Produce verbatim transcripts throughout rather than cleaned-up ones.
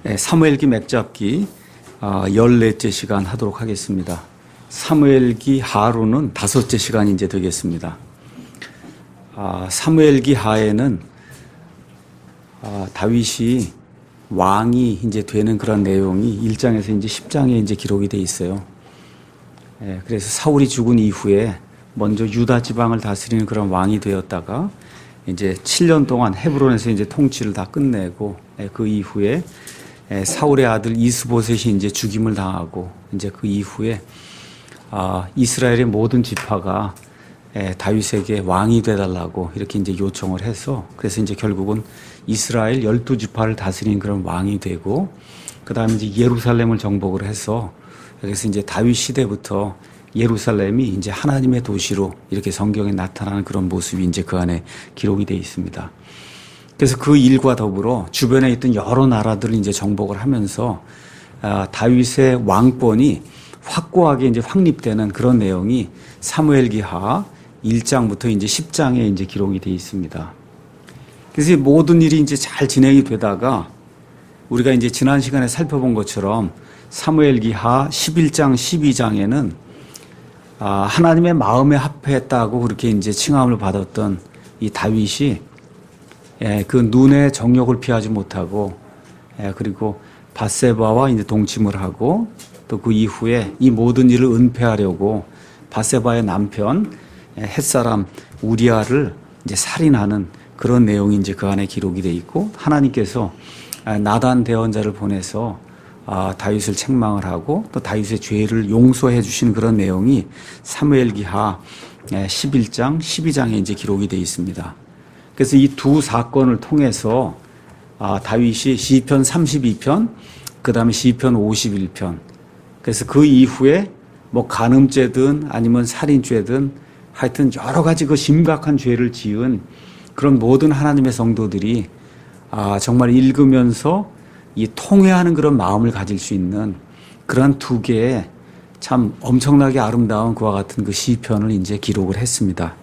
사무엘기 맥잡기 열넷째 시간 하도록 하겠습니다. 사무엘기 하루는 다섯째 시간이 이제 되겠습니다. 사무엘기 하에는 다윗이 왕이 이제 되는 그런 내용이 일 장에서 이제 십 장에 이제 기록이 돼 있어요. 그래서 사울이 죽은 이후에 먼저 유다 지방을 다스리는 그런 왕이 되었다가 이제 칠 년 동안 헤브론에서 이제 통치를 다 끝내고 그 이후에 사울의 아들 이스보셋이 이제 죽임을 당하고 이제 그 이후에 아, 이스라엘의 모든 지파가 다윗에게 왕이 되달라고 이렇게 이제 요청을 해서 그래서 이제 결국은 이스라엘 열두 지파를 다스리는 그런 왕이 되고 그 다음에 이제 예루살렘을 정복을 해서 그래서 이제 다윗 시대부터 예루살렘이 이제 하나님의 도시로 이렇게 성경에 나타나는 그런 모습이 이제 그 안에 기록이 되어 있습니다. 그래서 그 일과 더불어 주변에 있던 여러 나라들을 이제 정복을 하면서 다윗의 왕권이 확고하게 이제 확립되는 그런 내용이 사무엘기하 일 장부터 이제 십 장에 이제 기록이 되어 있습니다. 그래서 이 모든 일이 이제 잘 진행이 되다가 우리가 이제 지난 시간에 살펴본 것처럼 사무엘기하 십일 장, 십이 장에는 하나님의 마음에 합했다고 그렇게 이제 칭함을 받았던 이 다윗이 그 눈의 정욕을 피하지 못하고 그리고 밧세바와 이제 동침을 하고 또 그 이후에 이 모든 일을 은폐하려고 밧세바의 남편 햇사람 우리아를 이제 살인하는 그런 내용이 이제 그 안에 기록이 돼 있고 하나님께서 나단 대언자를 보내서 다윗을 책망을 하고 또 다윗의 죄를 용서해 주시는 그런 내용이 사무엘기하 십일 장, 십이 장에 이제 기록이 돼 있습니다. 그래서 이 두 사건을 통해서 다윗이 시편 삼십이 편, 그 다음에 시편 오십일 편, 그래서 그 이후에 뭐 간음죄든 아니면 살인죄든 하여튼 여러 가지 그 심각한 죄를 지은 그런 모든 하나님의 성도들이 아 정말 읽으면서 이 통회하는 그런 마음을 가질 수 있는 그런 두 개의 참 엄청나게 아름다운 그와 같은 그 시편을 이제 기록을 했습니다.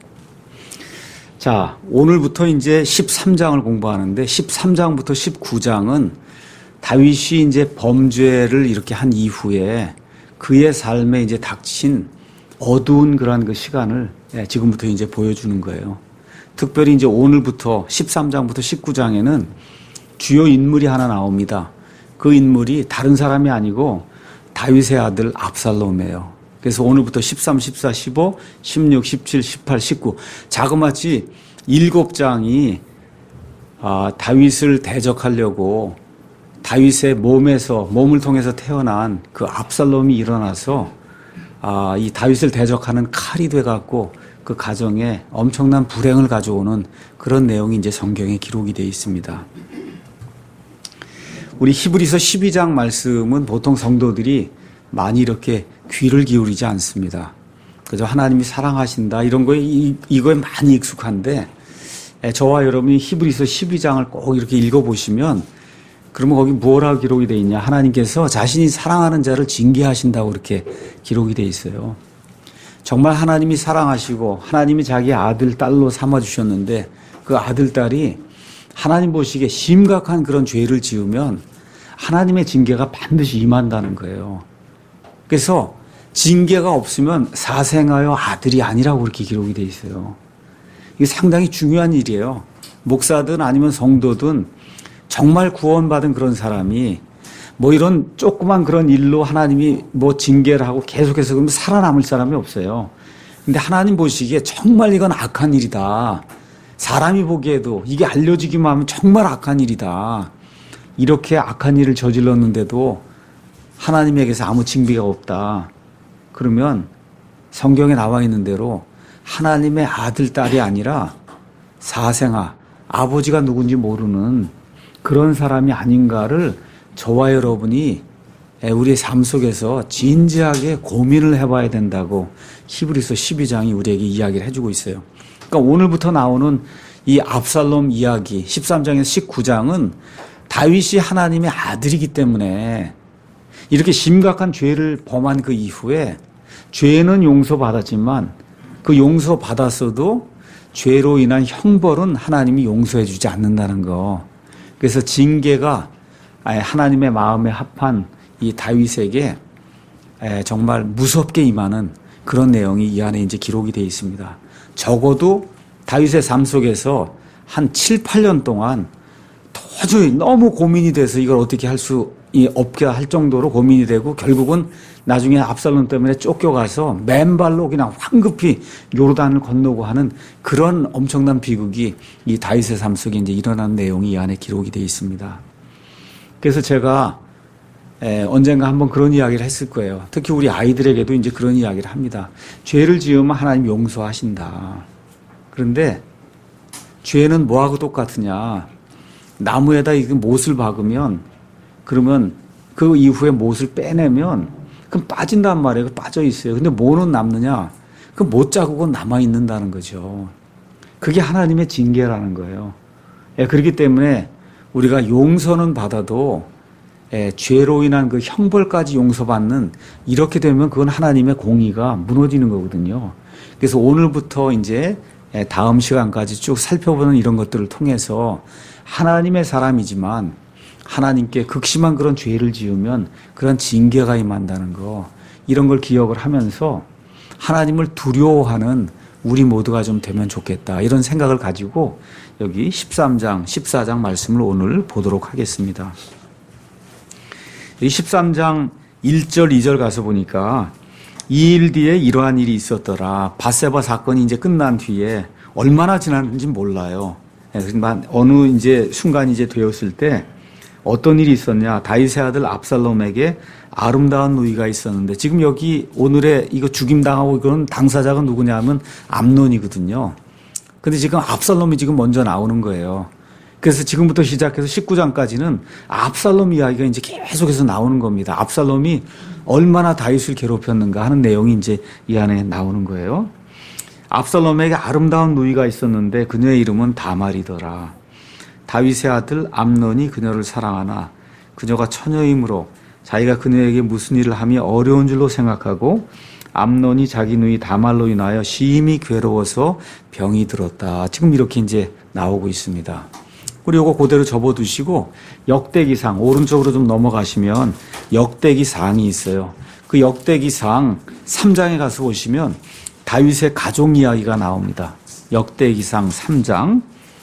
자, 오늘부터 이제 십삼 장을 공부하는데 십삼 장부터 십구 장은 다윗이 이제 범죄를 이렇게 한 이후에 그의 삶에 이제 닥친 어두운 그러한 그 시간을 지금부터 이제 보여주는 거예요. 특별히 이제 오늘부터 십삼 장부터 십구 장에는 주요 인물이 하나 나옵니다. 그 인물이 다른 사람이 아니고 다윗의 아들 압살롬이에요. 그래서 오늘부터 십삼, 십사, 십오, 십육, 십칠, 십팔, 십구 자그마치 일곱 장이 아, 다윗을 대적하려고 다윗의 몸에서 몸을 통해서 태어난 그 압살롬이 일어나서 아, 이 다윗을 대적하는 칼이 돼갖고 그 가정에 엄청난 불행을 가져오는 그런 내용이 이제 성경에 기록이 되어 있습니다. 우리 히브리서 십이 장 말씀은 보통 성도들이 많이 이렇게 귀를 기울이지 않습니다. 그저 하나님이 사랑하신다 이런 거에 이, 이거에 많이 익숙한데 저와 여러분이 히브리서 십이 장을 꼭 이렇게 읽어보시면 그러면 거기 뭐라고 기록이 되어 있냐? 하나님께서 자신이 사랑하는 자를 징계하신다고 이렇게 기록이 되어 있어요. 정말 하나님이 사랑하시고 하나님이 자기 아들, 딸로 삼아주셨는데 그 아들, 딸이 하나님 보시기에 심각한 그런 죄를 지으면 하나님의 징계가 반드시 임한다는 거예요. 그래서 징계가 없으면 사생하여 아들이 아니라고 그렇게 기록이 되어 있어요. 이게 상당히 중요한 일이에요. 목사든 아니면 성도든 정말 구원받은 그런 사람이 뭐 이런 조그만 그런 일로 하나님이 뭐 징계를 하고 계속해서 그러면 살아남을 사람이 없어요. 근데 하나님 보시기에 정말 이건 악한 일이다. 사람이 보기에도 이게 알려지기만 하면 정말 악한 일이다. 이렇게 악한 일을 저질렀는데도 하나님에게서 아무 징계가 없다. 그러면 성경에 나와 있는 대로 하나님의 아들, 딸이 아니라 사생아, 아버지가 누군지 모르는 그런 사람이 아닌가를 저와 여러분이 우리의 삶 속에서 진지하게 고민을 해봐야 된다고 히브리서 십이 장이 우리에게 이야기를 해주고 있어요. 그러니까 오늘부터 나오는 이 압살롬 이야기 십삼 장에서 십구 장은 다윗이 하나님의 아들이기 때문에 이렇게 심각한 죄를 범한 그 이후에 죄는 용서받았지만 그 용서받았어도 죄로 인한 형벌은 하나님이 용서해 주지 않는다는 거. 그래서 징계가 하나님의 마음에 합한 이 다윗에게 정말 무섭게 임하는 그런 내용이 이 안에 이제 기록이 되어 있습니다. 적어도 다윗의 삶 속에서 한 칠, 팔 년 동안 도저히 너무 고민이 돼서 이걸 어떻게 할 수 없게 할 정도로 고민이 되고 결국은 나중에 압살롬 때문에 쫓겨가서 맨발로 그냥 황급히 요르단을 건너고 하는 그런 엄청난 비극이 이 다윗의 삶 속에 이제 일어난 내용이 이 안에 기록이 되어 있습니다. 그래서 제가 에, 언젠가 한번 그런 이야기를 했을 거예요. 특히 우리 아이들에게도 이제 그런 이야기를 합니다. 죄를 지으면 하나님 용서하신다. 그런데 죄는 뭐하고 똑같으냐? 나무에다 이 못을 박으면 그러면 그 이후에 못을 빼내면 그럼 빠진단 말이에요. 빠져 있어요. 근데 뭐는 남느냐? 그 못 자국은 남아 있는다는 거죠. 그게 하나님의 징계라는 거예요. 예, 그렇기 때문에 우리가 용서는 받아도 예, 죄로 인한 그 형벌까지 용서받는 이렇게 되면 그건 하나님의 공의가 무너지는 거거든요. 그래서 오늘부터 이제 다음 시간까지 쭉 살펴보는 이런 것들을 통해서 하나님의 사람이지만 하나님께 극심한 그런 죄를 지으면 그런 징계가 임한다는 거, 이런 걸 기억을 하면서 하나님을 두려워하는 우리 모두가 좀 되면 좋겠다, 이런 생각을 가지고 여기 십삼 장, 십사 장 말씀을 오늘 보도록 하겠습니다. 이 십삼 장 일 절, 이 절 가서 보니까 이 일 뒤에 이러한 일이 있었더라. 밧세바 사건이 이제 끝난 뒤에 얼마나 지났는지 몰라요. 어느 이제 순간이 이제 되었을 때 어떤 일이 있었냐. 다윗의 아들 압살롬에게 아름다운 누이가 있었는데, 지금 여기 오늘의 이거 죽임당하고 이건 당사자가 누구냐 하면 암논이거든요. 근데 지금 압살롬이 지금 먼저 나오는 거예요. 그래서 지금부터 시작해서 십구 장까지는 압살롬 이야기가 이제 계속해서 나오는 겁니다. 압살롬이 얼마나 다윗을 괴롭혔는가 하는 내용이 이제 이 안에 나오는 거예요. 압살롬에게 아름다운 누이가 있었는데 그녀의 이름은 다말이더라. 다윗의 아들 암논이 그녀를 사랑하나 그녀가 처녀이므로 자기가 그녀에게 무슨 일을 함이 어려운 줄로 생각하고 암논이 자기 누이 다말로 인하여 심히 괴로워서 병이 들었다. 지금 이렇게 이제 나오고 있습니다. 우리 이거 그대로 접어두시고 역대기상 오른쪽으로 좀 넘어가시면 역대기상이 있어요. 그 역대기상 삼 장에 가서 보시면 다윗의 가족 이야기가 나옵니다. 역대기상 삼 장,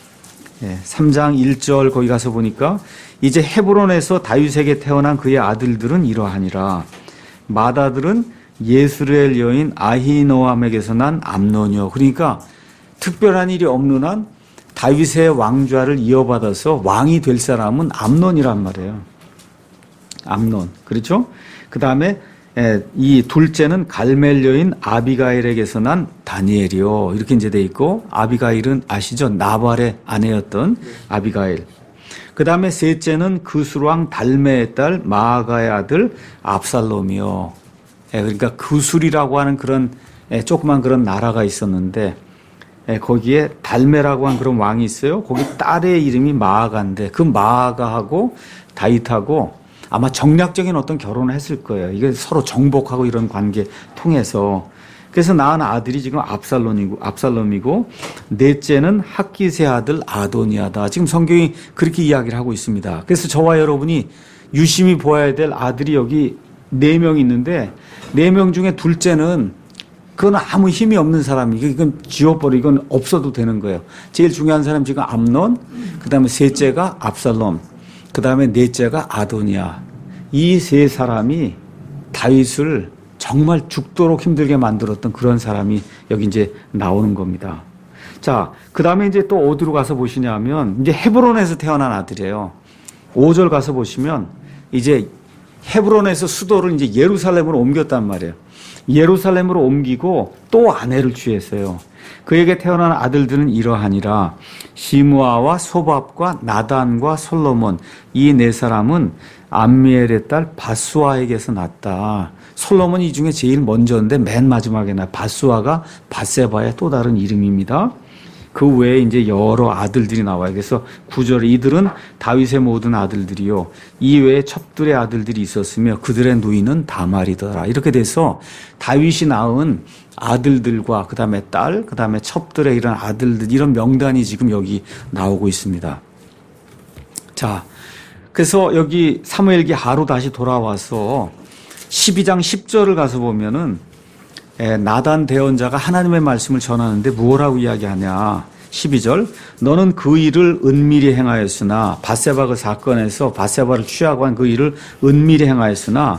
삼 장 일 절 거기 가서 보니까 이제 헤브론에서 다윗에게 태어난 그의 아들들은 이러하니라. 맏아들은 예스레엘 여인 아히노암에게서 난 암논이요. 그러니까 특별한 일이 없는 한 다윗의 왕좌를 이어받아서 왕이 될 사람은 암논이란 말이에요. 암논. 그렇죠? 그 다음에 이 둘째는 갈멜 여인 아비가일에게서 난 다니엘이요. 이렇게 이제 돼 있고, 아비가일은 아시죠? 나발의 아내였던 아비가일. 그 다음에 셋째는 그술왕 달메의 딸 마아가의 아들 압살롬이요. 그러니까 그술이라고 하는 그런 조그만 그런 나라가 있었는데, 거기에 달메라고 하는 그런 왕이 있어요. 거기 딸의 이름이 마아가인데 그 마아가하고 다윗하고 아마 정략적인 어떤 결혼을 했을 거예요. 이게 서로 정복하고 이런 관계 통해서. 그래서 낳은 아들이 지금 압살롬이고, 압살롬이고 넷째는 학기스의 아들 아도니아다. 지금 성경이 그렇게 이야기를 하고 있습니다. 그래서 저와 여러분이 유심히 보아야 될 아들이 여기 네 명 있는데, 네 명 중에 둘째는 그건 아무 힘이 없는 사람이, 이건 지워버려, 이건 없어도 되는 거예요. 제일 중요한 사람 지금 암논, 그 다음에 셋째가 압살롬, 그 다음에 넷째가 아도니아. 이 세 사람이 다윗을 정말 죽도록 힘들게 만들었던 그런 사람이 여기 이제 나오는 겁니다. 자, 그 다음에 이제 또 어디로 가서 보시냐면, 이제 헤브론에서 태어난 아들이에요. 오 절 가서 보시면, 이제 헤브론에서 수도를 이제 예루살렘으로 옮겼단 말이에요. 예루살렘으로 옮기고 또 아내를 취했어요. 그에게 태어난 아들들은 이러하니라. 시므아와 소밥과 나단과 솔로몬, 이 네 사람은 암미엘의 딸 밧수아에게서 났다. 솔로몬이 이 중에 제일 먼저인데 맨 마지막에 나. 밧수아가 밧세바의 또 다른 이름입니다. 그 외에 이제 여러 아들들이 나와요. 그래서 구 절에 이들은 다윗의 모든 아들들이요, 이 외에 첩들의 아들들이 있었으며 그들의 누이는 다말이더라. 이렇게 돼서 다윗이 낳은 아들들과 그 다음에 딸, 그 다음에 첩들의 이런 아들들, 이런 명단이 지금 여기 나오고 있습니다. 자, 그래서 여기 사무엘기 하로 다시 돌아와서 십이 장 십 절을 가서 보면은 나단 대언자가 하나님의 말씀을 전하는데 무엇라고 이야기하냐. 십이 절 너는 그 일을 은밀히 행하였으나 밧세바 그 사건에서 밧세바를 취하고 한 그 일을 은밀히 행하였으나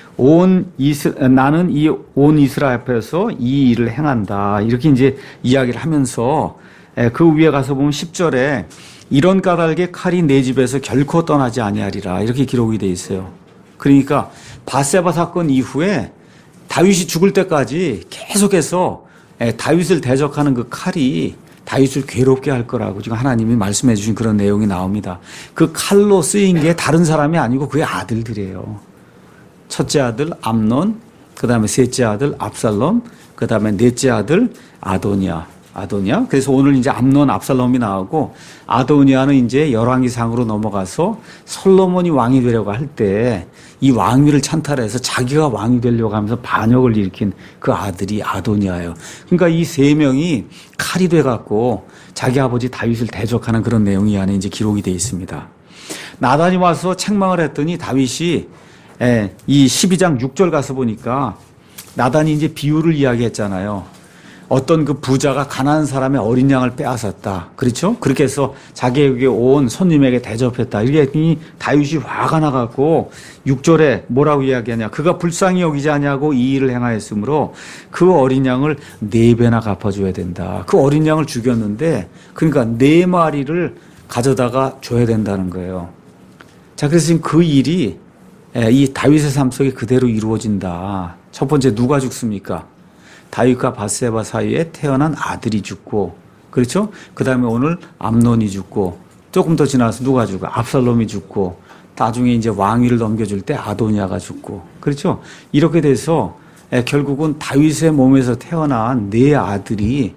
온 이스 나는 이 온 이스라엘 앞에서 이 일을 행한다. 이렇게 이제 이야기를 하면서 그 위에 가서 보면 십 절에 이런 까닭에 칼이 내 집에서 결코 떠나지 아니하리라. 이렇게 기록이 돼 있어요. 그러니까 밧세바 사건 이후에 다윗이 죽을 때까지 계속해서 다윗을 대적하는 그 칼이 다윗을 괴롭게 할 거라고 지금 하나님이 말씀해 주신 그런 내용이 나옵니다. 그 칼로 쓰인 게 다른 사람이 아니고 그의 아들들이에요. 첫째 아들 암논, 그 다음에 셋째 아들 압살롬, 그 다음에 넷째 아들 아도니아. 아도니아. 그래서 오늘 이제 암논, 압살롬이 나오고 아도니아는 이제 열왕기상으로 넘어가서 솔로몬이 왕이 되려고 할 때 이 왕위를 찬탈해서 자기가 왕이 되려고 하면서 반역을 일으킨 그 아들이 아도니아예요. 그러니까 이 세 명이 칼이 돼갖고 자기 아버지 다윗을 대적하는 그런 내용이 안에 이제 기록이 되어 있습니다. 나단이 와서 책망을 했더니 다윗이 이 십이 장 육 절 가서 보니까 나단이 이제 비유를 이야기했잖아요. 어떤 그 부자가 가난한 사람의 어린 양을 빼앗았다. 그렇죠? 그렇게 해서 자기에게 온 손님에게 대접했다. 이렇게 했더니 다윗이 화가 나갖고 육 절에 뭐라고 이야기하냐. 그가 불쌍히 여기지 아니하고 이 일을 행하였으므로 그 어린 양을 네 배나 갚아줘야 된다. 그 어린 양을 죽였는데 그러니까 네 마리를 가져다가 줘야 된다는 거예요. 자, 그래서 지금 그 일이 이 다윗의 삶 속에 그대로 이루어진다. 첫 번째 누가 죽습니까? 다윗과 밧세바 사이에 태어난 아들이 죽고, 그렇죠? 그 다음에 오늘 암논이 죽고, 조금 더 지나서 누가 죽고, 압살롬이 죽고, 나중에 이제 왕위를 넘겨줄 때 아도니아가 죽고, 그렇죠? 이렇게 돼서 결국은 다윗의 몸에서 태어난 네 아들이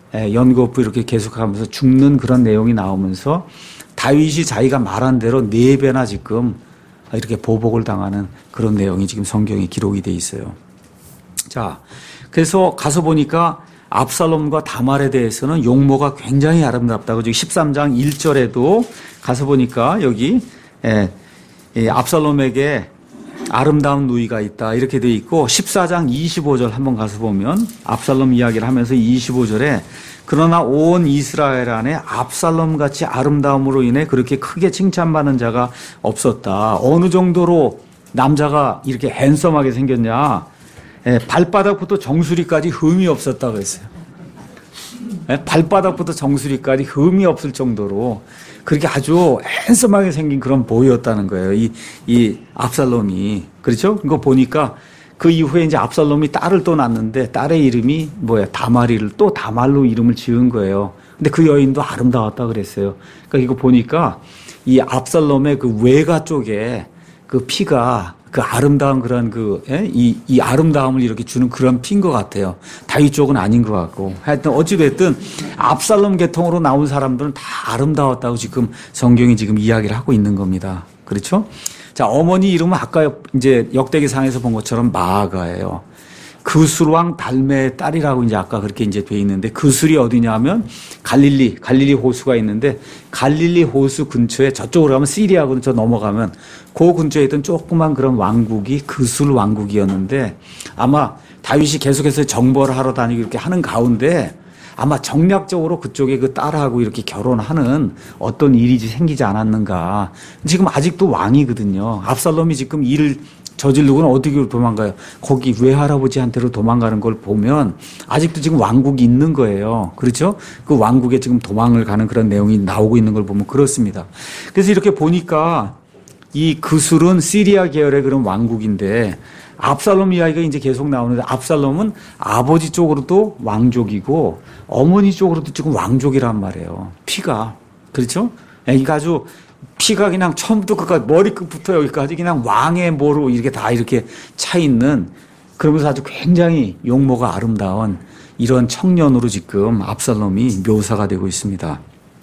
연거푸 이렇게 계속하면서 죽는 그런 내용이 나오면서 다윗이 자기가 말한 대로 네 배나 지금 이렇게 보복을 당하는 그런 내용이 지금 성경에 기록이 돼 있어요. 자, 그래서 가서 보니까 압살롬과 다말에 대해서는 용모가 굉장히 아름답다고 지금 십삼 장 일 절에도 가서 보니까 여기 예, 예, 압살롬에게 아름다운 누이가 있다 이렇게 돼 있고 십사 장 이십오 절 한번 가서 보면 압살롬 이야기를 하면서 이십오 절에 그러나 온 이스라엘 안에 압살롬 같이 아름다움으로 인해 그렇게 크게 칭찬받는 자가 없었다. 어느 정도로 남자가 이렇게 핸섬하게 생겼냐. 예, 발바닥부터 정수리까지 흠이 없었다고 했어요. 예, 발바닥부터 정수리까지 흠이 없을 정도로 그렇게 아주 핸섬하게 생긴 그런 보이였다는 거예요. 이, 이 압살롬이. 그렇죠? 그거 보니까 그 이후에 이제 압살롬이 딸을 또 낳는데 딸의 이름이 뭐야? 다말이를 또 다말로 이름을 지은 거예요. 근데 그 여인도 아름다웠다 그랬어요. 그러니까 이거 보니까 이 압살롬의 그 외가 쪽에 그 피가 그 아름다운 그런 그, 예? 이, 이 아름다움을 이렇게 주는 그런 피인 것 같아요. 다윗 쪽은 아닌 것 같고. 하여튼 어찌됐든 압살롬 계통으로 나온 사람들은 다 아름다웠다고 지금 성경이 지금 이야기를 하고 있는 겁니다. 그렇죠? 자, 어머니 이름은 아까 이제 역대기상에서 본 것처럼 마아가예요. 그술왕 달메의 딸이라고 이제 아까 그렇게 이제 돼 있는데 그술이 어디냐 하면 갈릴리, 갈릴리 호수가 있는데 갈릴리 호수 근처에 저쪽으로 가면 시리아거든. 저 넘어가면 그 근처에 있던 조그만 그런 왕국이 그술 왕국이었는데 아마 다윗이 계속해서 정벌을 하러 다니고 이렇게 하는 가운데 아마 정략적으로 그쪽에 그 딸하고 이렇게 결혼하는 어떤 일이 생기지 않았는가. 지금 아직도 왕이거든요. 압살롬이 지금 일을 저지르고는 어떻게 도망가요? 거기 외할아버지한테로 도망가는 걸 보면 아직도 지금 왕국이 있는 거예요. 그렇죠? 그 왕국에 지금 도망을 가는 그런 내용이 나오고 있는 걸 보면 그렇습니다. 그래서 이렇게 보니까 이 그술은 시리아 계열의 그런 왕국인데 압살롬 이야기가 이제 계속 나오는데 압살롬은 아버지 쪽으로도 왕족이고 어머니 쪽으로도 지금 왕족이란 말이에요. 피가. 그렇죠? 그러니까 아주 피가 그냥 처음부터 끝까지 머리끝부터 여기까지 그냥 왕의 모로 이렇게 다 이렇게 차 있는 그러면서 아주 굉장히 용모가 아름다운 이런 청년으로 지금 압살롬이 묘사가 되고 있습니다.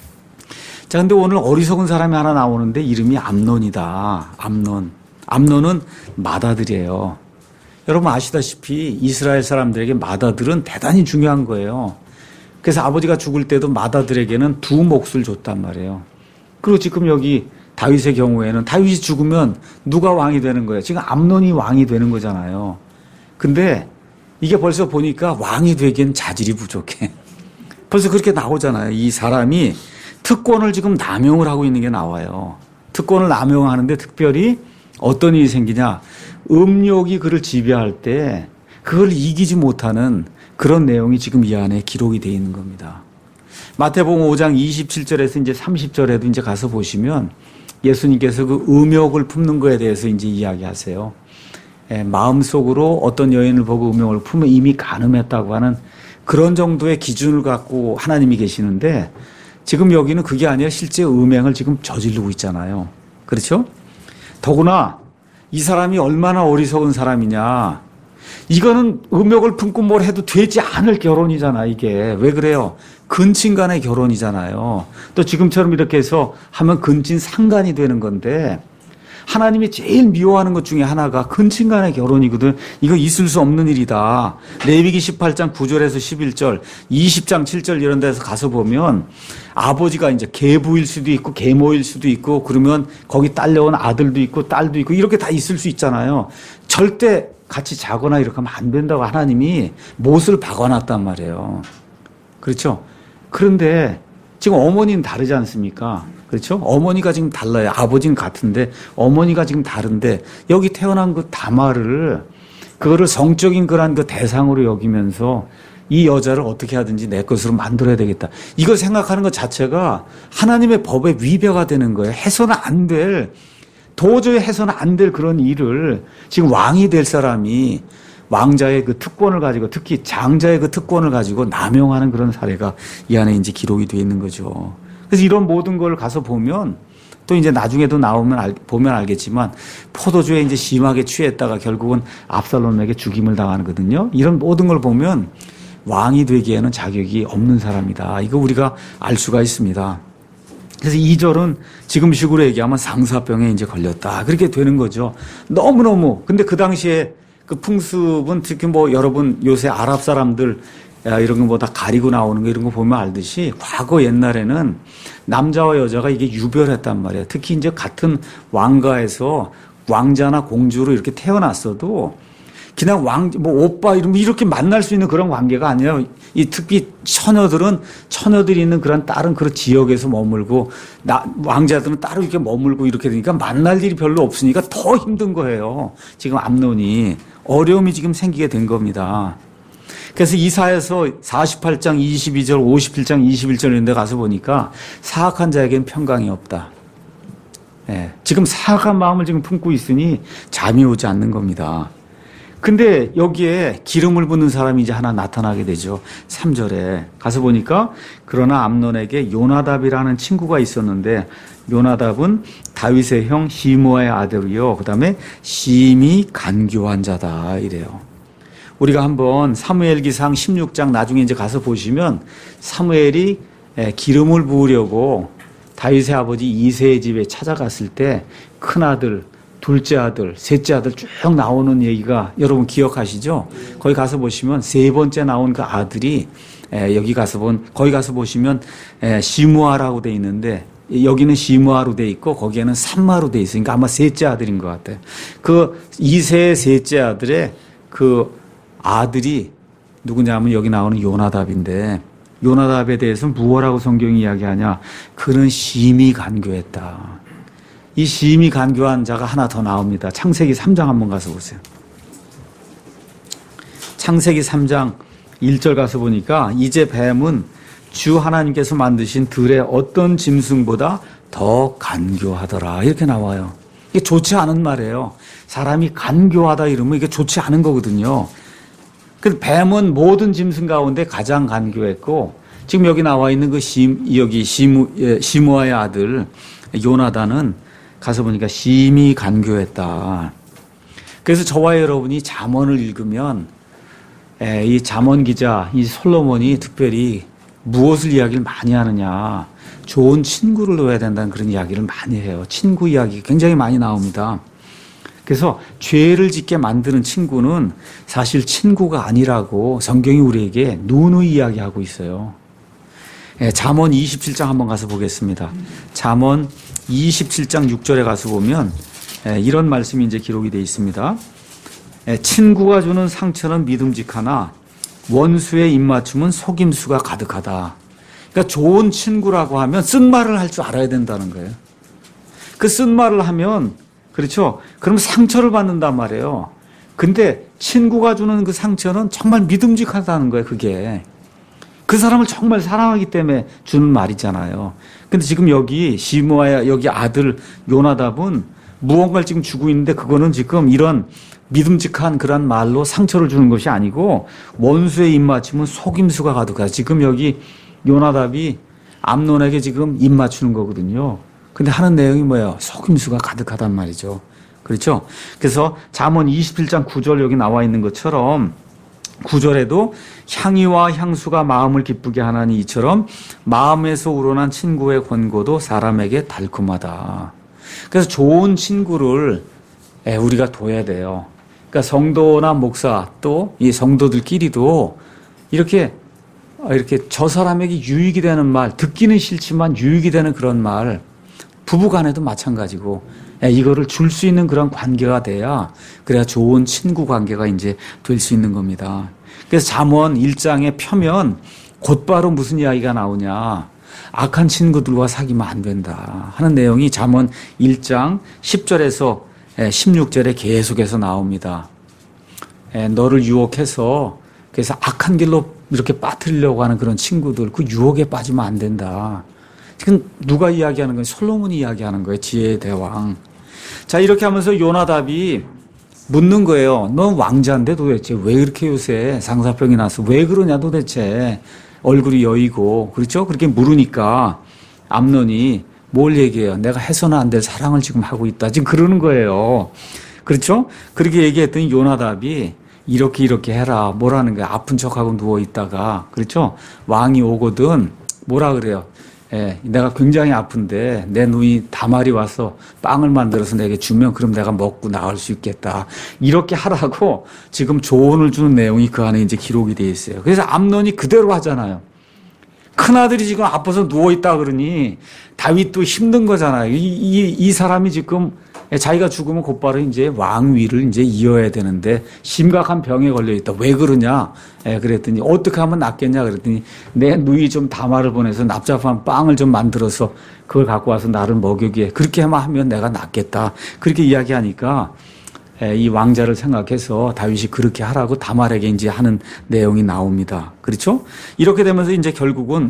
자, 근데 오늘 어리석은 사람이 하나 나오는데 이름이 암논이다. 암논. 암논은 맏아들이에요. 여러분 아시다시피 이스라엘 사람들에게 맏아들은 대단히 중요한 거예요. 그래서 아버지가 죽을 때도 맏아들에게는 두 몫을 줬단 말이에요. 그리고 지금 여기 다윗의 경우에는 다윗이 죽으면 누가 왕이 되는 거예요? 지금 암논이 왕이 되는 거잖아요. 근데 이게 벌써 보니까 왕이 되기엔 자질이 부족해. 벌써 그렇게 나오잖아요. 이 사람이 특권을 지금 남용을 하고 있는 게 나와요. 특권을 남용하는데 특별히 어떤 일이 생기냐. 음욕이 그를 지배할 때 그걸 이기지 못하는 그런 내용이 지금 이 안에 기록이 되어 있는 겁니다. 마태복음 오 장 이십칠 절에서 이제 삼십 절에도 이제 가서 보시면 예수님께서 그 음욕을 품는 거에 대해서 이제 이야기하세요. 예, 마음속으로 어떤 여인을 보고 음욕을 품으면 이미 간음했다고 하는 그런 정도의 기준을 갖고 하나님이 계시는데 지금 여기는 그게 아니라 실제 음행을 지금 저지르고 있잖아요. 그렇죠? 더구나 이 사람이 얼마나 어리석은 사람이냐. 이거는 음욕을 품고 뭘 해도 되지 않을 결혼이잖아, 이게. 왜 그래요? 근친 간의 결혼이잖아요. 또 지금처럼 이렇게 해서 하면 근친 상간이 되는 건데 하나님이 제일 미워하는 것 중에 하나가 근친 간의 결혼이거든. 이거 있을 수 없는 일이다. 레위기 십팔 장 구 절에서 십일 절, 이십 장 칠 절 이런 데서 가서 보면 아버지가 이제 계부일 수도 있고 계모일 수도 있고 그러면 거기 딸려온 아들도 있고 딸도 있고 이렇게 다 있을 수 있잖아요. 절대 같이 자거나 이렇게 하면 안 된다고 하나님이 못을 박아놨단 말이에요. 그렇죠? 그런데 지금 어머니는 다르지 않습니까? 그렇죠? 어머니가 지금 달라요. 아버지는 같은데 어머니가 지금 다른데 여기 태어난 그 다말을 그거를 성적인 그런 그 대상으로 여기면서 이 여자를 어떻게 하든지 내 것으로 만들어야 되겠다. 이걸 생각하는 것 자체가 하나님의 법에 위배가 되는 거예요. 해서는 안 될, 도저히 해서는 안 될 그런 일을 지금 왕이 될 사람이 왕자의 그 특권을 가지고 특히 장자의 그 특권을 가지고 남용하는 그런 사례가 이 안에 이제 기록이 되어 있는 거죠. 그래서 이런 모든 걸 가서 보면 또 이제 나중에도 나오면 알, 보면 알겠지만 포도주에 이제 심하게 취했다가 결국은 압살롬에게 죽임을 당하거든요. 이런 모든 걸 보면 왕이 되기에는 자격이 없는 사람이다. 이거 우리가 알 수가 있습니다. 그래서 이 절은 지금식으로 얘기하면 상사병에 이제 걸렸다. 그렇게 되는 거죠. 너무너무. 근데 그 당시에 그 풍습은 특히 뭐 여러분 요새 아랍 사람들 이런 거 뭐 다 가리고 나오는 거 이런 거 보면 알듯이 과거 옛날에는 남자와 여자가 이게 유별했단 말이에요. 특히 이제 같은 왕가에서 왕자나 공주로 이렇게 태어났어도 그냥 왕, 뭐 오빠 이러면 이렇게 만날 수 있는 그런 관계가 아니라 이 특히 처녀들은 처녀들이 있는 그런 다른 그런 지역에서 머물고 나, 왕자들은 따로 이렇게 머물고 이렇게 되니까 만날 일이 별로 없으니까 더 힘든 거예요. 지금 암논이 어려움이 지금 생기게 된 겁니다. 그래서 이사야서 사십팔 장 이십이 절 오십칠 장 이십일 절 이런 데 가서 보니까 사악한 자에게는 평강이 없다. 예, 지금 사악한 마음을 지금 품고 있으니 잠이 오지 않는 겁니다. 근데 여기에 기름을 붓는 사람이 이제 하나 나타나게 되죠. 삼 절에 가서 보니까 그러나 암논에게 요나답이라는 친구가 있었는데 요나답은 다윗의 형 시므아의 아들이요. 그 다음에 심히 간교한 자다 이래요. 우리가 한번 사무엘기상 십육 장 나중에 이제 가서 보시면 사무엘이 기름을 부으려고 다윗의 아버지 이새의 집에 찾아갔을 때 큰아들, 둘째 아들, 셋째 아들 쭉 나오는 얘기가 여러분 기억하시죠? 거기 가서 보시면 세 번째 나온 그 아들이 여기 가서 본 거기 가서 보시면 시므아라고 돼 있는데 여기는 시므아로 돼 있고 거기에는 삼마로 돼 있으니까 아마 셋째 아들인 것 같아요. 그 이새의 셋째 아들의 그 아들이 누구냐면 여기 나오는 요나답인데 요나답에 대해서는 무엇라고 성경이 이야기하냐? 그는 심히 간교했다. 이 심히 간교한 자가 하나 더 나옵니다. 창세기 삼 장 한번 가서 보세요. 창세기 삼 장 일 절 가서 보니까 이제 뱀은 주 하나님께서 만드신 들의 어떤 짐승보다 더 간교하더라. 이렇게 나와요. 이게 좋지 않은 말이에요. 사람이 간교하다 이러면 이게 좋지 않은 거거든요. 그 뱀은 모든 짐승 가운데 가장 간교했고 지금 여기 나와 있는 그 심, 여기 시무, 시므아의 아들 요나단은 가서 보니까 심히 간교했다. 그래서 저와 여러분이 잠언을 읽으면 이 잠언 기자 이 솔로몬이 특별히 무엇을 이야기를 많이 하느냐. 좋은 친구를 놓아야 된다는 그런 이야기를 많이 해요. 친구 이야기 굉장히 많이 나옵니다. 그래서 죄를 짓게 만드는 친구는 사실 친구가 아니라고 성경이 우리에게 누누이 이야기하고 있어요. 잠언 이십칠 장 한번 가서 보겠습니다. 잠언 이십칠 장 육 절에 가서 보면 이런 말씀이 이제 기록이 되어 있습니다. 친구가 주는 상처는 믿음직하나 원수의 입맞춤은 속임수가 가득하다. 그러니까 좋은 친구라고 하면 쓴 말을 할 줄 알아야 된다는 거예요. 그 쓴 말을 하면 그렇죠. 그럼 상처를 받는단 말이에요. 근데 친구가 주는 그 상처는 정말 믿음직하다는 거예요. 그게. 그 사람을 정말 사랑하기 때문에 주는 말이잖아요. 근데 지금 여기 시므아의 여기 아들 요나답은 무언가를 지금 주고 있는데 그거는 지금 이런 믿음직한 그런 말로 상처를 주는 것이 아니고 원수의 입맞춤은 속임수가 가득하다. 지금 여기 요나답이 암논에게 지금 입맞추는 거거든요. 근데 하는 내용이 뭐예요? 속임수가 가득하단 말이죠. 그렇죠? 그래서 잠언 이십칠 장 구 절 여기 나와 있는 것처럼 구 절에도 향이와 향수가 마음을 기쁘게 하나니 이처럼 마음에서 우러난 친구의 권고도 사람에게 달콤하다. 그래서 좋은 친구를 우리가 둬야 돼요. 그러니까 성도나 목사 또 이 성도들끼리도 이렇게 이렇게 저 사람에게 유익이 되는 말, 듣기는 싫지만 유익이 되는 그런 말, 부부간에도 마찬가지고 이거를 줄 수 있는 그런 관계가 돼야 그래야 좋은 친구 관계가 이제 될 수 있는 겁니다. 그래서 잠언 일 장에 펴면 곧바로 무슨 이야기가 나오냐. 악한 친구들과 사귀면 안 된다 하는 내용이 잠언 일 장 십 절에서 십육 절에 계속해서 나옵니다. 너를 유혹해서 그래서 악한 길로 이렇게 빠뜨리려고 하는 그런 친구들, 그 유혹에 빠지면 안 된다. 지금 누가 이야기하는 거예요? 솔로몬이 이야기하는 거예요. 지혜의 대왕. 자, 이렇게 하면서 요나답이 묻는 거예요. 너 왕자인데 도대체 왜 이렇게 요새 상사병이 나서 왜 그러냐 도대체. 얼굴이 여의고. 그렇죠? 그렇게 물으니까 암논이 뭘 얘기해요? 내가 해서는 안 될 사랑을 지금 하고 있다. 지금 그러는 거예요. 그렇죠? 그렇게 얘기했더니 요나답이 이렇게 이렇게 해라. 뭐라는 거야. 아픈 척하고 누워있다가. 그렇죠? 왕이 오거든. 뭐라 그래요? 예, 내가 굉장히 아픈데 내 누이 다말이 와서 빵을 만들어서 내게 주면 그럼 내가 먹고 나을 수 있겠다. 이렇게 하라고 지금 조언을 주는 내용이 그 안에 이제 기록이 되어 있어요. 그래서 암논이 그대로 하잖아요. 큰아들이 지금 아파서 누워있다 그러니 다윗도 힘든 거잖아요. 이, 이, 이 사람이 지금 자기가 죽으면 곧바로 이제 왕위를 이제 이어야 되는데 심각한 병에 걸려있다. 왜 그러냐? 예, 그랬더니 어떻게 하면 낫겠냐? 그랬더니 내 누이 좀 다말을 보내서 납작한 빵을 좀 만들어서 그걸 갖고 와서 나를 먹이게. 그렇게만 하면 내가 낫겠다. 그렇게 이야기하니까 예, 이 왕자를 생각해서 다윗이 그렇게 하라고 다말에게 이제 하는 내용이 나옵니다. 그렇죠? 이렇게 되면서 이제 결국은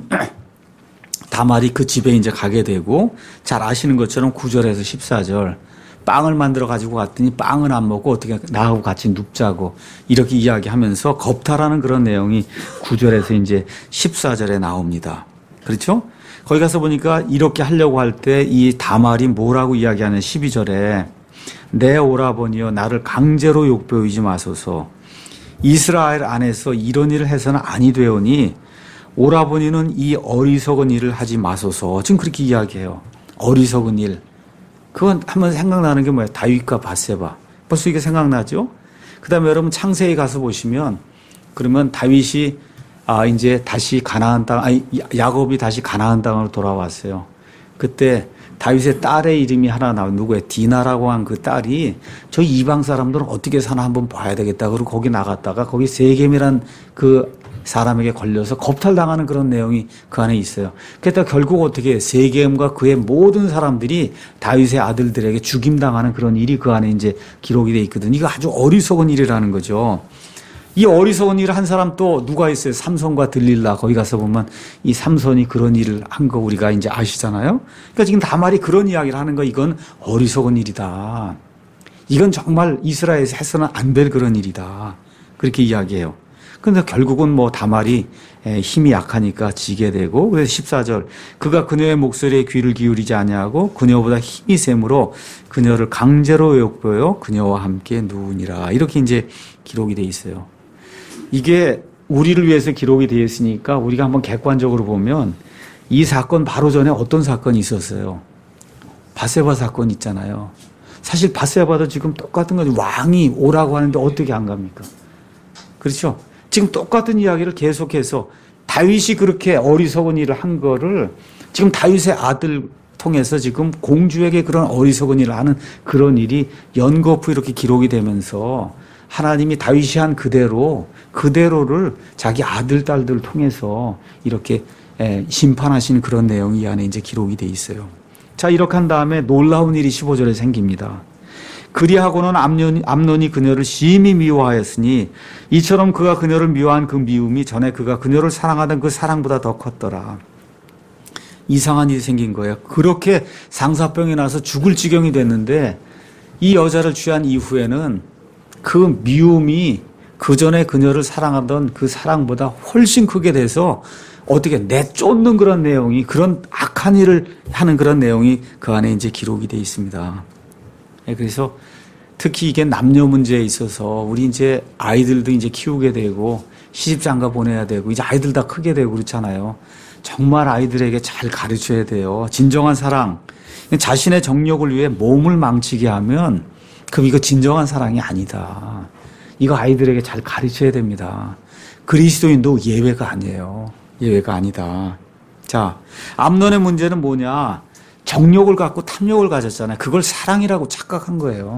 다말이 그 집에 이제 가게 되고 잘 아시는 것처럼 구 절에서 십사 절 빵을 만들어 가지고 갔더니 빵은 안 먹고 어떻게 나하고 같이 눕자고 이렇게 이야기하면서 겁탈하는 그런 내용이 구 절에서 이제 십사 절에 나옵니다. 그렇죠? 거기 가서 보니까 이렇게 하려고 할 때 이 다말이 뭐라고 이야기하는 십이 절에 내 오라버니여 나를 강제로 욕보이지 마소서. 이스라엘 안에서 이런 일을 해서는 아니 되오니 오라버니는 이 어리석은 일을 하지 마소서. 지금 그렇게 이야기해요. 어리석은 일. 그건 한번 생각나는 게 뭐예요? 다윗과 밧세바. 벌써 이게 생각나죠? 그 다음에 여러분 창세기 가서 보시면 그러면 다윗이 아, 이제 다시 가나안 땅, 아니, 야곱이 다시 가나안 땅으로 돌아왔어요. 그때 다윗의 딸의 이름이 하나 나와. 누구예요? 디나라고 한 그 딸이 저 이방 사람들은 어떻게 사나 한번 봐야 되겠다. 그리고 거기 나갔다가 거기 세겜이란 그 사람에게 걸려서 겁탈당하는 그런 내용이 그 안에 있어요. 그랬다가 결국 어떻게 세겜과 그의 모든 사람들이 다윗의 아들들에게 죽임당하는 그런 일이 그 안에 이제 기록이 돼 있거든요. 이거 아주 어리석은 일이라는 거죠. 이 어리석은 일을 한 사람 또 누가 있어요? 삼손과 들릴라. 거기 가서 보면 이 삼손이 그런 일을 한 거 우리가 이제 아시잖아요. 그러니까 지금 다말이 그런 이야기를 하는 거 이건 어리석은 일이다. 이건 정말 이스라엘에서 해서는 안 될 그런 일이다. 그렇게 이야기해요. 그런데 결국은 뭐 다말이 힘이 약하니까 지게 되고 그래서 십사 절 그가 그녀의 목소리에 귀를 기울이지 아니하고 그녀보다 힘이 셈으로 그녀를 강제로 욕보여 그녀와 함께 누우니라. 이렇게 이제 기록이 돼 있어요. 이게 우리를 위해서 기록이 되어 있으니까 우리가 한번 객관적으로 보면 이 사건 바로 전에 어떤 사건이 있었어요? 밧세바 사건 있잖아요. 사실 밧세바도 지금 똑같은 거죠. 왕이 오라고 하는데 어떻게 안 갑니까? 그렇죠? 지금 똑같은 이야기를 계속해서 다윗이 그렇게 어리석은 일을 한 거를 지금 다윗의 아들 통해서 지금 공주에게 그런 어리석은 일을 하는 그런 일이 연거푸 이렇게 기록이 되면서 하나님이 다윗이 한 그대로 그대로를 자기 아들 딸들을 통해서 이렇게 심판하시는 그런 내용이 이 안에 이제 기록이 돼 있어요. 자, 이렇게 한 다음에 놀라운 일이 십오 절에 생깁니다. 그리하고는 암논이, 암논이 그녀를 심히 미워하였으니 이처럼 그가 그녀를 미워한 그 미움이 전에 그가 그녀를 사랑하던 그 사랑보다 더 컸더라. 이상한 일이 생긴 거예요. 그렇게 상사병이 나서 죽을 지경이 됐는데 이 여자를 취한 이후에는 그 미움이 그 전에 그녀를 사랑하던 그 사랑보다 훨씬 크게 돼서 어떻게 내쫓는 그런 내용이, 그런 악한 일을 하는 그런 내용이 그 안에 이제 기록이 되어 있습니다. 그래서 특히 이게 남녀 문제에 있어서 우리 이제 아이들도 이제 키우게 되고 시집장가 보내야 되고 이제 아이들 다 크게 되고 그렇잖아요. 정말 아이들에게 잘 가르쳐야 돼요. 진정한 사랑. 자신의 정욕을 위해 몸을 망치게 하면 그럼 이거 진정한 사랑이 아니다. 이거 아이들에게 잘 가르쳐야 됩니다. 그리스도인도 예외가 아니에요. 예외가 아니다. 자, 암논의 문제는 뭐냐? 정욕을 갖고 탐욕을 가졌잖아요. 그걸 사랑이라고 착각한 거예요.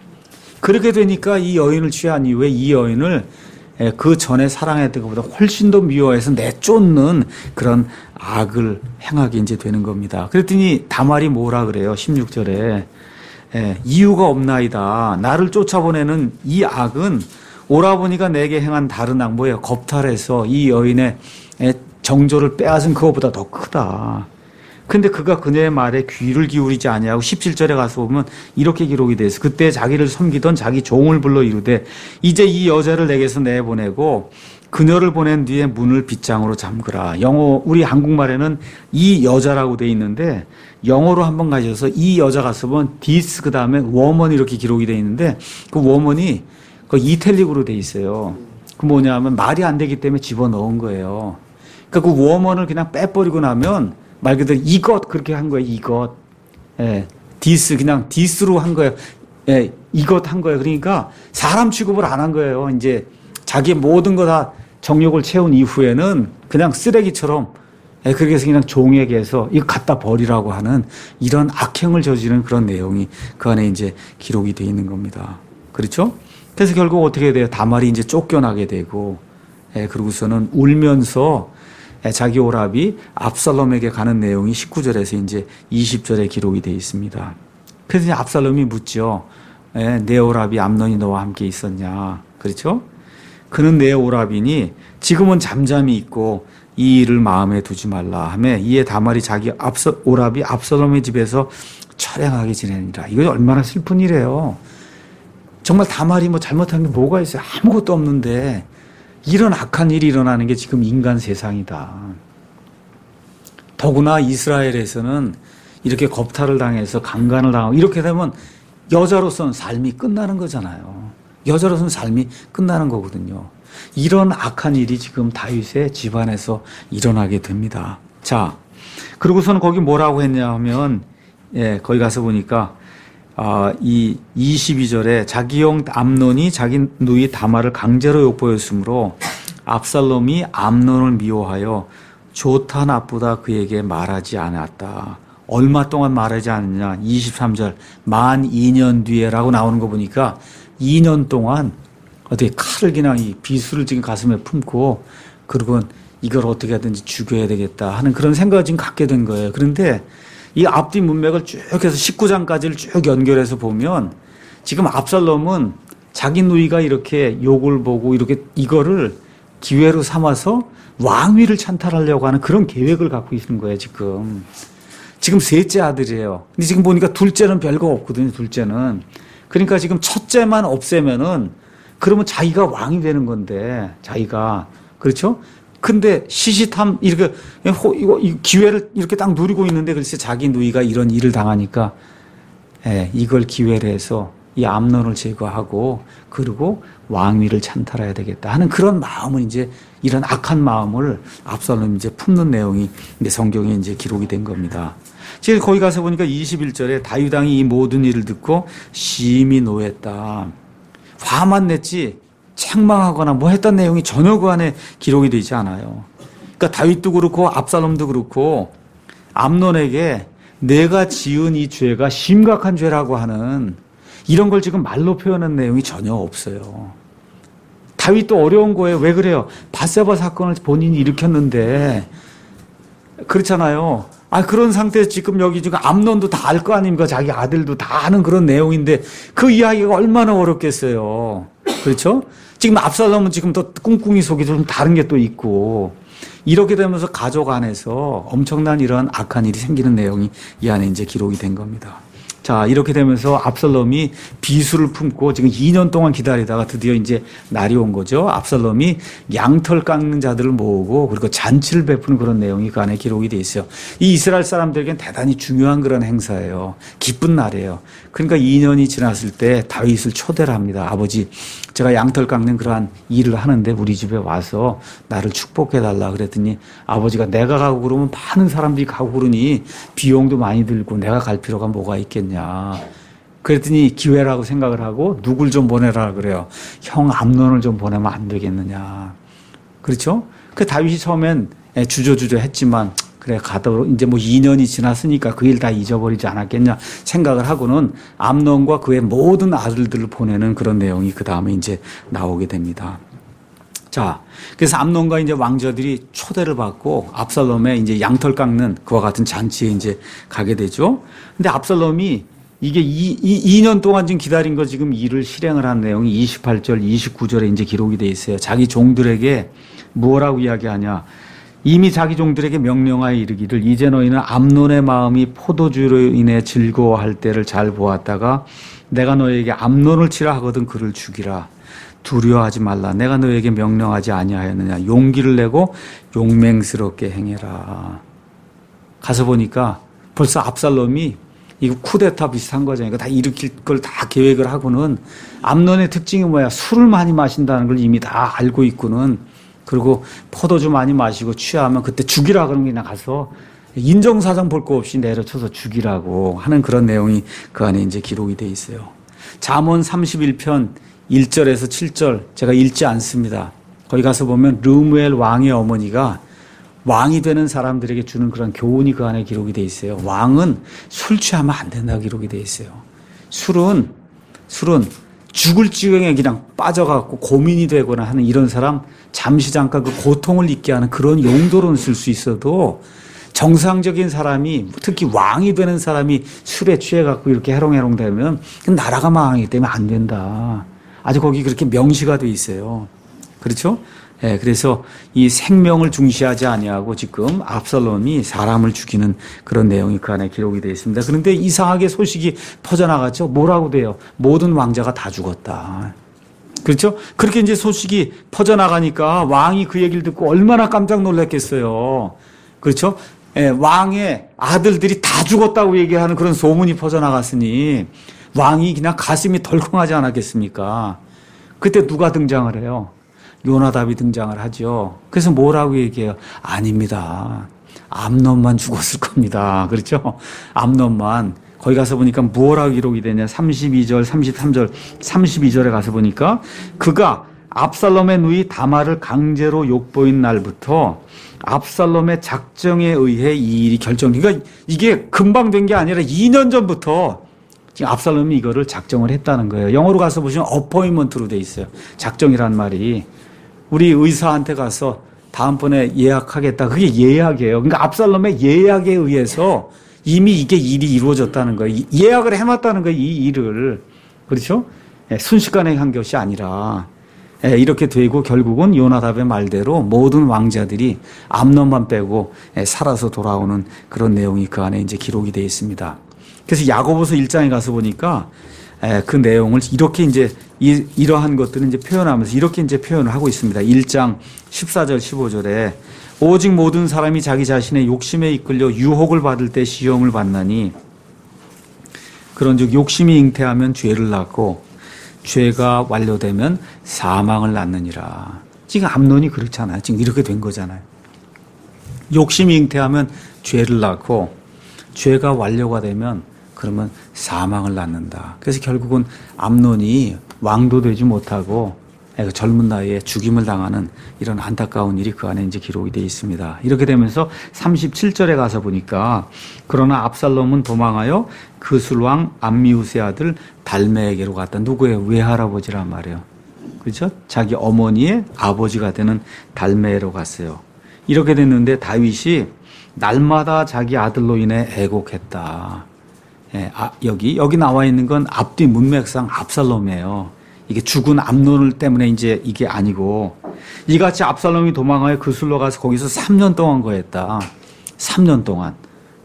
그렇게 되니까 이 여인을 취한 이후에 이 여인을 그 전에 사랑했던 것보다 훨씬 더 미워해서 내쫓는 그런 악을 행하게 이제 되는 겁니다. 그랬더니 다말이 뭐라 그래요? 십육 절에 예, 이유가 없나이다. 나를 쫓아보내는 이 악은 오라버니가 내게 행한 다른 악 뭐예요? 겁탈해서 이 여인의 정조를 빼앗은 그것보다 더 크다. 근데 그가 그녀의 말에 귀를 기울이지 아니하고 십칠 절에 가서 보면 이렇게 기록이 돼 있어요. 그때 자기를 섬기던 자기 종을 불러 이르되 이제 이 여자를 내게서 내보내고 그녀를 보낸 뒤에 문을 빗장으로 잠그라. 영어 우리 한국말에는 이 여자라고 돼 있는데 영어로 한번 가셔서 이 여자가 쓰면 this 그 다음에 woman 이렇게 기록이 돼 있는데 그 woman이 그 이탈릭으로 돼 있어요. 그 뭐냐면 말이 안 되기 때문에 집어넣은 거예요. 그러니까 그 woman을 그냥 빼버리고 나면 말 그대로 이것 그렇게 한 거예요. 이것. 예. this 그냥 this로 한 거예요. 예. 이것 한 거예요. 그러니까 사람 취급을 안 한 거예요. 이제 자기 모든 거 다 정욕을 채운 이후에는 그냥 쓰레기처럼 예. 그렇게 해서 그냥 종에게 해서 이거 갖다 버리라고 하는 이런 악행을 저지르는 그런 내용이 그 안에 이제 기록이 되어 있는 겁니다. 그렇죠? 그래서 결국 어떻게 돼요? 다말이 이제 쫓겨나게 되고 예. 그러고서는 울면서 자기 오라비 압살롬에게 가는 내용이 십구 절에서 이제 이십 절에 기록이 되어 있습니다. 그래서 이제 압살롬이 묻죠. 내 오라비 암논이 너와 함께 있었냐. 그렇죠? 그는 내 오라비니 지금은 잠잠히 있고 이 일을 마음에 두지 말라 하며 이에 다말이 자기 압살, 오라비 압살롬의 집에서 처량하게 지내니라. 이거 얼마나 슬픈 일이에요. 정말 다말이 뭐 잘못한 게 뭐가 있어요? 아무것도 없는데 이런 악한 일이 일어나는 게 지금 인간 세상이다. 더구나 이스라엘에서는 이렇게 겁탈을 당해서 강간을 당하고 이렇게 되면 여자로서는 삶이 끝나는 거잖아요. 여자로서는 삶이 끝나는 거거든요. 이런 악한 일이 지금 다윗의 집안에서 일어나게 됩니다. 자, 그러고서는 거기 뭐라고 했냐 하면, 예, 거기 가서 보니까 아, 이 이십이 절에 자기 형 암논이 자기 누이 다말을 강제로 욕보였으므로 압살롬이 암논을 미워하여 좋다 나쁘다 그에게 말하지 않았다. 얼마 동안 말하지 않느냐? 이십삼 절 만 이 년 뒤에라고 나오는 거 보니까 이 년 동안 어떻게 칼을 그냥 이 비수를 지금 가슴에 품고 그리고 이걸 어떻게 하든지 죽여야 되겠다 하는 그런 생각을 지금 갖게 된 거예요. 그런데 이 앞뒤 문맥을 쭉 해서 십구 장까지를 쭉 연결해서 보면 지금 압살롬은 자기 누이가 이렇게 욕을 보고 이렇게 이거를 기회로 삼아서 왕위를 찬탈하려고 하는 그런 계획을 갖고 있는 거예요, 지금. 지금 셋째 아들이에요. 근데 지금 보니까 둘째는 별거 없거든요, 둘째는. 그러니까 지금 첫째만 없애면은 그러면 자기가 왕이 되는 건데, 자기가. 그렇죠? 근데 시시탐 이렇게 이거 기회를 이렇게 딱 누리고 있는데 글쎄 자기 누이가 이런 일을 당하니까 예, 이걸 기회로 해서 이 암논을 제거하고 그리고 왕위를 찬탈해야 되겠다 하는 그런 마음을 이제 이런 악한 마음을 압살롬이 이제 품는 내용이 이제 성경에 이제 기록이 된 겁니다. 지금 거기 가서 보니까 이십일 절에 다윗 왕이 이 모든 일을 듣고 심히 노했다. 화만 냈지. 책망하거나 뭐 했던 내용이 전혀 그 안에 기록이 되지 않아요. 그러니까 다윗도 그렇고 압살롬도 그렇고 암논에게 내가 지은 이 죄가 심각한 죄라고 하는 이런 걸 지금 말로 표현한 내용이 전혀 없어요. 다윗도 어려운 거예요. 왜 그래요? 밧세바 사건을 본인이 일으켰는데 그렇잖아요. 아, 그런 상태에서 지금 여기 지금 암논도 다 알 거 아닙니까? 자기 아들도 다 아는 그런 내용인데 그 이야기가 얼마나 어렵겠어요. 그렇죠? 지금 압살롬은 지금 또 꿍꿍이 속에 좀 다른 게 또 있고 이렇게 되면서 가족 안에서 엄청난 이런 악한 일이 생기는 내용이 이 안에 이제 기록이 된 겁니다. 자, 이렇게 되면서 압살롬이 비수를 품고 지금 이 년 동안 기다리다가 드디어 이제 날이 온 거죠. 압살롬이 양털 깎는 자들을 모으고 그리고 잔치를 베푸는 그런 내용이 그 안에 기록이 돼 있어요. 이 이스라엘 사람들에겐 대단히 중요한 그런 행사예요. 기쁜 날이에요. 그러니까 이 년이 지났을 때 다윗을 초대를 합니다. 아버지, 제가 양털 깎는 그러한 일을 하는데 우리 집에 와서 나를 축복해 달라 그랬더니 아버지가 내가 가고 그러면 많은 사람들이 가고 그러니 비용도 많이 들고 내가 갈 필요가 뭐가 있겠냐. 그랬더니 기회라고 생각을 하고 누굴 좀 보내라 그래요. 형 암논을 좀 보내면 안 되겠느냐. 그렇죠? 그 다윗이 처음엔 주저주저 했지만 그래 가도록 이제 뭐 이 년이 지났으니까 그 일 다 잊어버리지 않았겠냐 생각을 하고는 암논과 그의 모든 아들들을 보내는 그런 내용이 그 다음에 이제 나오게 됩니다. 자, 그래서 암논과 이제 왕자들이 초대를 받고 압살롬의 이제 양털 깎는 그와 같은 잔치에 이제 가게 되죠. 근데 압살롬이 이게 이 년 동안 지금 기다린 거 지금 일을 실행을 한 내용이 이십팔 절, 이십구 절에 이제 기록이 돼 있어요. 자기 종들에게 뭐라고 이야기하냐. 이미 자기 종들에게 명령하여 이르기를 이제 너희는 암논의 마음이 포도주로 인해 즐거워할 때를 잘 보았다가 내가 너희에게 암논을 치라 하거든 그를 죽이라. 두려워하지 말라. 내가 너에게 명령하지 아니하였느냐. 용기를 내고 용맹스럽게 행해라. 가서 보니까 벌써 압살롬이 이거 쿠데타 비슷한 거잖아요. 다 일으킬 걸 다 계획을 하고는 암논의 특징이 뭐야? 술을 많이 마신다는 걸 이미 다 알고 있고는 그리고 포도주 많이 마시고 취하면 그때 죽이라 그러면 그냥 가서 인정사정 볼 거 없이 내려쳐서 죽이라고 하는 그런 내용이 그 안에 이제 기록이 돼 있어요. 잠언 삼십일 편 일 절에서 칠 절 제가 읽지 않습니다. 거기 가서 보면 르무엘 왕의 어머니가 왕이 되는 사람들에게 주는 그런 교훈이 그 안에 기록이 돼 있어요. 왕은 술 취하면 안 된다고 기록이 돼 있어요. 술은 술은 죽을 지경에 그냥 빠져갖고 고민이 되거나 하는 이런 사람 잠시 잠깐 그 고통을 잊게 하는 그런 용도로는 쓸 수 있어도 정상적인 사람이 특히 왕이 되는 사람이 술에 취해갖고 이렇게 해롱해롱 되면 나라가 망하기 때문에 안 된다. 아주 거기 그렇게 명시가 돼 있어요. 그렇죠? 예, 그래서 이 생명을 중시하지 아니하고 지금 압살롬이 사람을 죽이는 그런 내용이 그 안에 기록이 되어 있습니다. 그런데 이상하게 소식이 퍼져나갔죠. 뭐라고 돼요? 모든 왕자가 다 죽었다. 그렇죠? 그렇게 이제 소식이 퍼져나가니까 왕이 그 얘기를 듣고 얼마나 깜짝 놀랐겠어요. 그렇죠? 예, 왕의 아들들이 다 죽었다고 얘기하는 그런 소문이 퍼져나갔으니 왕이 그냥 가슴이 덜컹하지 않았겠습니까? 그때 누가 등장을 해요? 요나답이 등장을 하죠. 그래서 뭐라고 얘기해요? 아닙니다. 암논만 죽었을 겁니다. 그렇죠? 암논만. 거기 가서 보니까 뭐라고 기록이 되냐? 삼십이 절, 삼십삼 절, 삼십이 절에 가서 보니까 그가 압살롬의 누이 다말을 강제로 욕보인 날부터 압살롬의 작정에 의해 이 일이 결정. 그러니까 이게 금방 된 게 아니라 이 년 전부터 지금 압살롬이 이거를 작정을 했다는 거예요. 영어로 가서 보시면 어포인먼트로 돼 있어요. 작정이란 말이. 우리 의사한테 가서 다음번에 예약하겠다. 그게 예약이에요. 그러니까 압살롬의 예약에 의해서 이미 이게 일이 이루어졌다는 거예요. 예약을 해놨다는 거예요. 이 일을. 그렇죠? 순식간에 한 것이 아니라 이렇게 되고 결국은 요나답의 말대로 모든 왕자들이 암논만 빼고 살아서 돌아오는 그런 내용이 그 안에 이제 기록이 되어 있습니다. 그래서 야고보서 일 장에 가서 보니까 그 내용을 이렇게 이제 이, 이러한 것들을 이제 표현하면서 이렇게 이제 표현을 하고 있습니다. 일 장 십사 절 십오 절에 오직 모든 사람이 자기 자신의 욕심에 이끌려 유혹을 받을 때 시험을 받나니 그런즉 욕심이 잉태하면 죄를 낳고 죄가 완료되면 사망을 낳느니라. 지금 암논이 그렇잖아요. 지금 이렇게 된 거잖아요. 욕심이 잉태하면 죄를 낳고 죄가 완료가 되면 그러면 사망을 낳는다. 그래서 결국은 암논이 왕도 되지 못하고 그 젊은 나이에 죽임을 당하는 이런 안타까운 일이 그 안에 이제 기록이 되어 있습니다. 이렇게 되면서 삼십칠 절에 가서 보니까 그러나 압살롬은 도망하여 그술왕 암미우스의 아들 달메에게로 갔다. 누구예요? 외할아버지란 말이에요. 그렇죠? 자기 어머니의 아버지가 되는 달메로 갔어요. 이렇게 됐는데 다윗이 날마다 자기 아들로 인해 애곡했다. 예, 아, 여기 여기 나와 있는 건 앞뒤 문맥상 압살롬이에요. 이게 죽은 암논을 때문에 이제 이게 아니고 이같이 압살롬이 도망하여 그술로 가서 거기서 삼 년 동안 거했다. 삼 년 동안.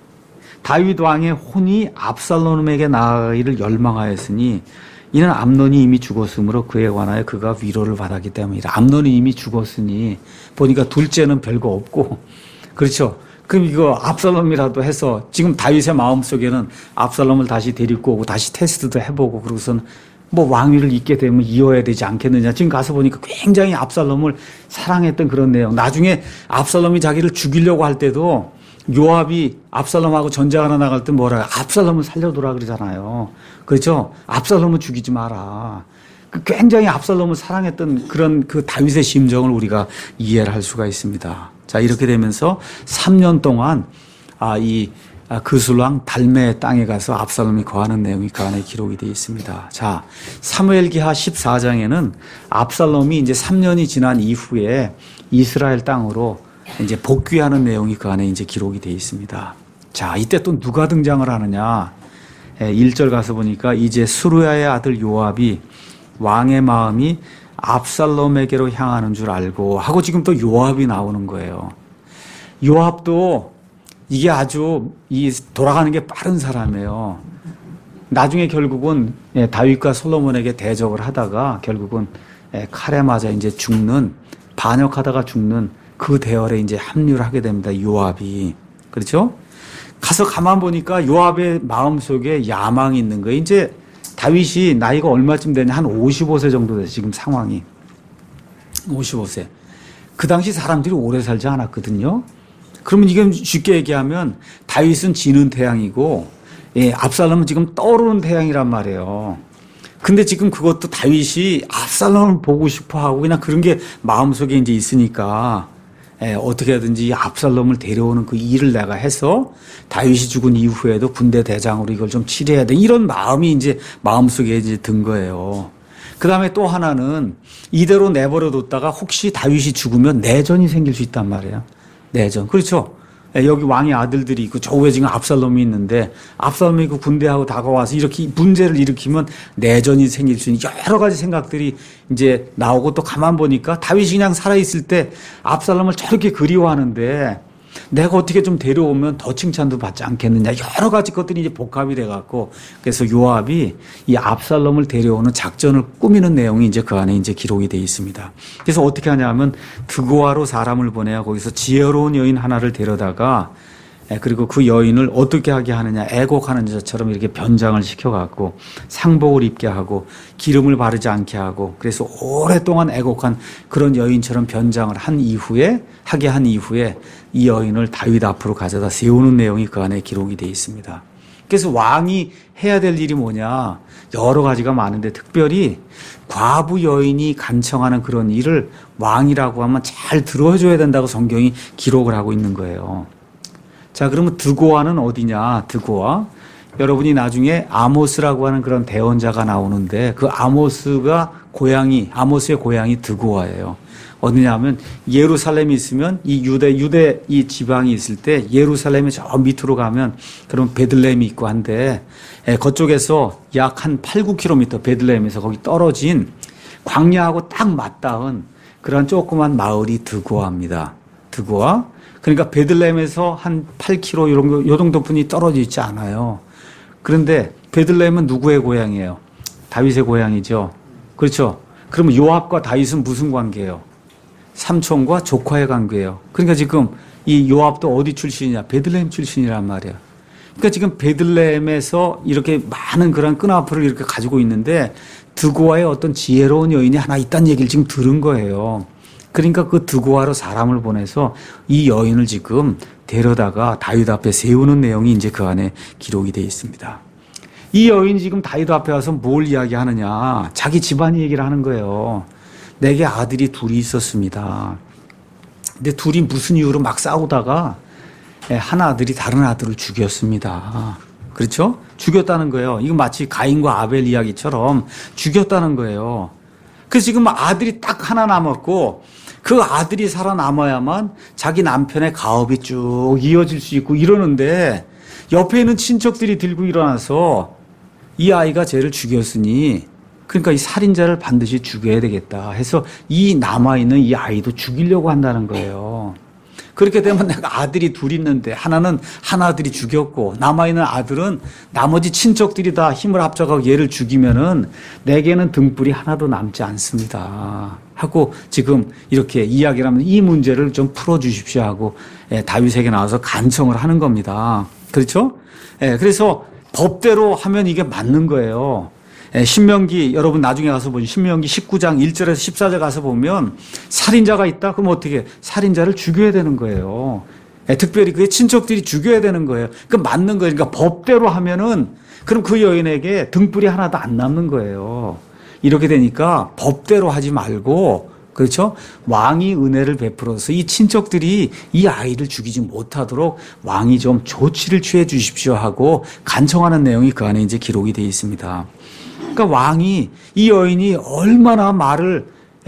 다윗 왕의 혼이 압살롬에게 나아가기를 열망하였으니 이는 암논이 이미 죽었으므로 그에 관하여 그가 위로를 받았기 때문이다. 암논이 이미 죽었으니 보니까 둘째는 별거 없고 그렇죠. 그럼 이거 압살롬이라도 해서 지금 다윗의 마음속에는 압살롬을 다시 데리고 오고 다시 테스트도 해보고 그러고선 뭐 왕위를 잇게 되면 이어야 되지 않겠느냐. 지금 가서 보니까 굉장히 압살롬을 사랑했던 그런 내용. 나중에 압살롬이 자기를 죽이려고 할 때도 요압이 압살롬하고 전쟁하러 나갈 때 뭐라 압살롬을 살려두라 그러잖아요. 그렇죠? 압살롬을 죽이지 마라. 굉장히 압살롬을 사랑했던 그런 그 다윗의 심정을 우리가 이해를 할 수가 있습니다. 자, 이렇게 되면서 삼 년 동안 아, 이 그술왕 달메의 땅에 가서 압살롬이 거하는 내용이 그 안에 기록이 되어 있습니다. 자, 사무엘기하 십사 장에는 압살롬이 이제 삼 년이 지난 이후에 이스라엘 땅으로 이제 복귀하는 내용이 그 안에 이제 기록이 되어 있습니다. 자, 이때 또 누가 등장을 하느냐? 일 절 가서 보니까 이제 수루야의 아들 요압이 왕의 마음이 압살롬에게로 향하는 줄 알고 하고 지금 또 요압이 나오는 거예요. 요압도 이게 아주 이 돌아가는 게 빠른 사람이에요. 나중에 결국은 다윗과 솔로몬에게 대적을 하다가 결국은 칼에 맞아 이제 죽는 반역하다가 죽는 그 대열에 이제 합류를 하게 됩니다. 요압이. 그렇죠? 가서 가만 보니까 요압의 마음속에 야망이 있는 거예요. 이제 다윗이 나이가 얼마쯤 되냐? 한 오십오 세 정도 돼서 지금 상황이. 오십오 세. 그 당시 사람들이 오래 살지 않았거든요. 그러면 이게 쉽게 얘기하면 다윗은 지는 태양이고 예, 압살롬은 지금 떠오르는 태양이란 말이에요. 근데 지금 그것도 다윗이 압살롬을 보고 싶어 하고 그냥 그런 게 마음속에 이제 있으니까 예, 어떻게 하든지 압살롬을 데려오는 그 일을 내가 해서 다윗이 죽은 이후에도 군대 대장으로 이걸 좀 치료해야 돼. 이런 마음이 이제 마음속에 이제 든 거예요. 그 다음에 또 하나는 이대로 내버려 뒀다가 혹시 다윗이 죽으면 내전이 생길 수 있단 말이에요. 내전. 그렇죠. 여기 왕의 아들들이 있고 저 위에 지금 압살롬이 있는데 압살롬이 그 군대하고 다가와서 이렇게 문제를 일으키면 내전이 생길 수 있는 여러 가지 생각들이 이제 나오고 또 가만 보니까 다윗이 그냥 살아있을 때 압살롬을 저렇게 그리워하는데 내가 어떻게 좀 데려오면 더 칭찬도 받지 않겠느냐. 여러 가지 것들이 이제 복합이 돼갖고 그래서 요압이 이 압살롬을 데려오는 작전을 꾸미는 내용이 이제 그 안에 이제 기록이 되어 있습니다. 그래서 어떻게 하냐면 드고아로 사람을 보내야 거기서 지혜로운 여인 하나를 데려다가 그리고 그 여인을 어떻게 하게 하느냐. 애곡하는 자처럼 이렇게 변장을 시켜갖고 상복을 입게 하고 기름을 바르지 않게 하고 그래서 오랫동안 애곡한 그런 여인처럼 변장을 한 이후에 하게 한 이후에 이 여인을 다윗 앞으로 가져다 세우는 내용이 그 안에 기록이 되어 있습니다. 그래서 왕이 해야 될 일이 뭐냐. 여러 가지가 많은데 특별히 과부 여인이 간청하는 그런 일을 왕이라고 하면 잘 들어줘야 된다고 성경이 기록을 하고 있는 거예요. 자, 그러면 드고아는 어디냐? 드고아. 여러분이 나중에 아모스라고 하는 그런 대언자가 나오는데 그 아모스가 고향이, 아모스의 고향이 드고아예요. 어디냐면 예루살렘이 있으면 이 유대, 유대 이 지방이 있을 때 예루살렘에 저 밑으로 가면 그런 베들레헴이 있고 한데 예, 그쪽에서 약 한 팔, 구 킬로미터 베들레헴에서 거기 떨어진 광야하고 딱 맞닿은 그런 조그만 마을이 드고아입니다. 드고아. 그러니까 베들레헴에서 한 팔 킬로미터 이런 거, 요 정도 분이 떨어져 있지 않아요. 그런데 베들레헴은 누구의 고향이에요? 다윗의 고향이죠. 그렇죠. 그러면 요압과 다윗은 무슨 관계예요? 삼촌과 조카의 관계예요. 그러니까 지금 이 요압도 어디 출신이냐? 베들레헴 출신이란 말이에요. 그러니까 지금 베들레헴에서 이렇게 많은 그런 끈앞을 이렇게 가지고 있는데 드고아의 어떤 지혜로운 여인이 하나 있다는 얘기를 지금 들은 거예요. 그러니까 그 드고아로 사람을 보내서 이 여인을 지금 데려다가 다윗 앞에 세우는 내용이 이제 그 안에 기록이 되어 있습니다. 이 여인이 지금 다윗 앞에 와서 뭘 이야기하느냐. 자기 집안 얘기를 하는 거예요. 내게 아들이 둘이 있었습니다. 근데 둘이 무슨 이유로 막 싸우다가 한 아들이 다른 아들을 죽였습니다. 그렇죠? 죽였다는 거예요. 이거 마치 가인과 아벨 이야기처럼 죽였다는 거예요. 그래서 지금 아들이 딱 하나 남았고 그 아들이 살아남아야만 자기 남편의 가업이 쭉 이어질 수 있고 이러는데 옆에 있는 친척들이 들고 일어나서 이 아이가 쟤를 죽였으니 그러니까 이 살인자를 반드시 죽여야 되겠다 해서 이 남아있는 이 아이도 죽이려고 한다는 거예요. 그렇게 되면 내가 아들이 둘 있는데 하나는 한 아들이 죽였고 남아있는 아들은 나머지 친척들이 다 힘을 합쳐서 얘를 죽이면은 내게는 등불이 하나도 남지 않습니다. 하고 지금 이렇게 이야기를 하면 이 문제를 좀 풀어주십시오 하고 다윗에게 나와서 간청을 하는 겁니다. 그렇죠? 그래서 법대로 하면 이게 맞는 거예요. 신명기 여러분 나중에 가서 보시면 신명기 십구 장 일 절에서 십사 절 가서 보면 살인자가 있다? 그럼 어떻게 살인자를 죽여야 되는 거예요. 특별히 그의 친척들이 죽여야 되는 거예요. 그 맞는 거예요. 그러니까 법대로 하면은 그럼 그 여인에게 등불이 하나도 안 남는 거예요. 이렇게 되니까 법대로 하지 말고 그렇죠? 왕이 은혜를 베풀어서 이 친척들이 이 아이를 죽이지 못하도록 왕이 좀 조치를 취해 주십시오 하고 간청하는 내용이 그 안에 이제 기록이 되어 있습니다. 그러니까 왕이 이 여인이 얼마나 말을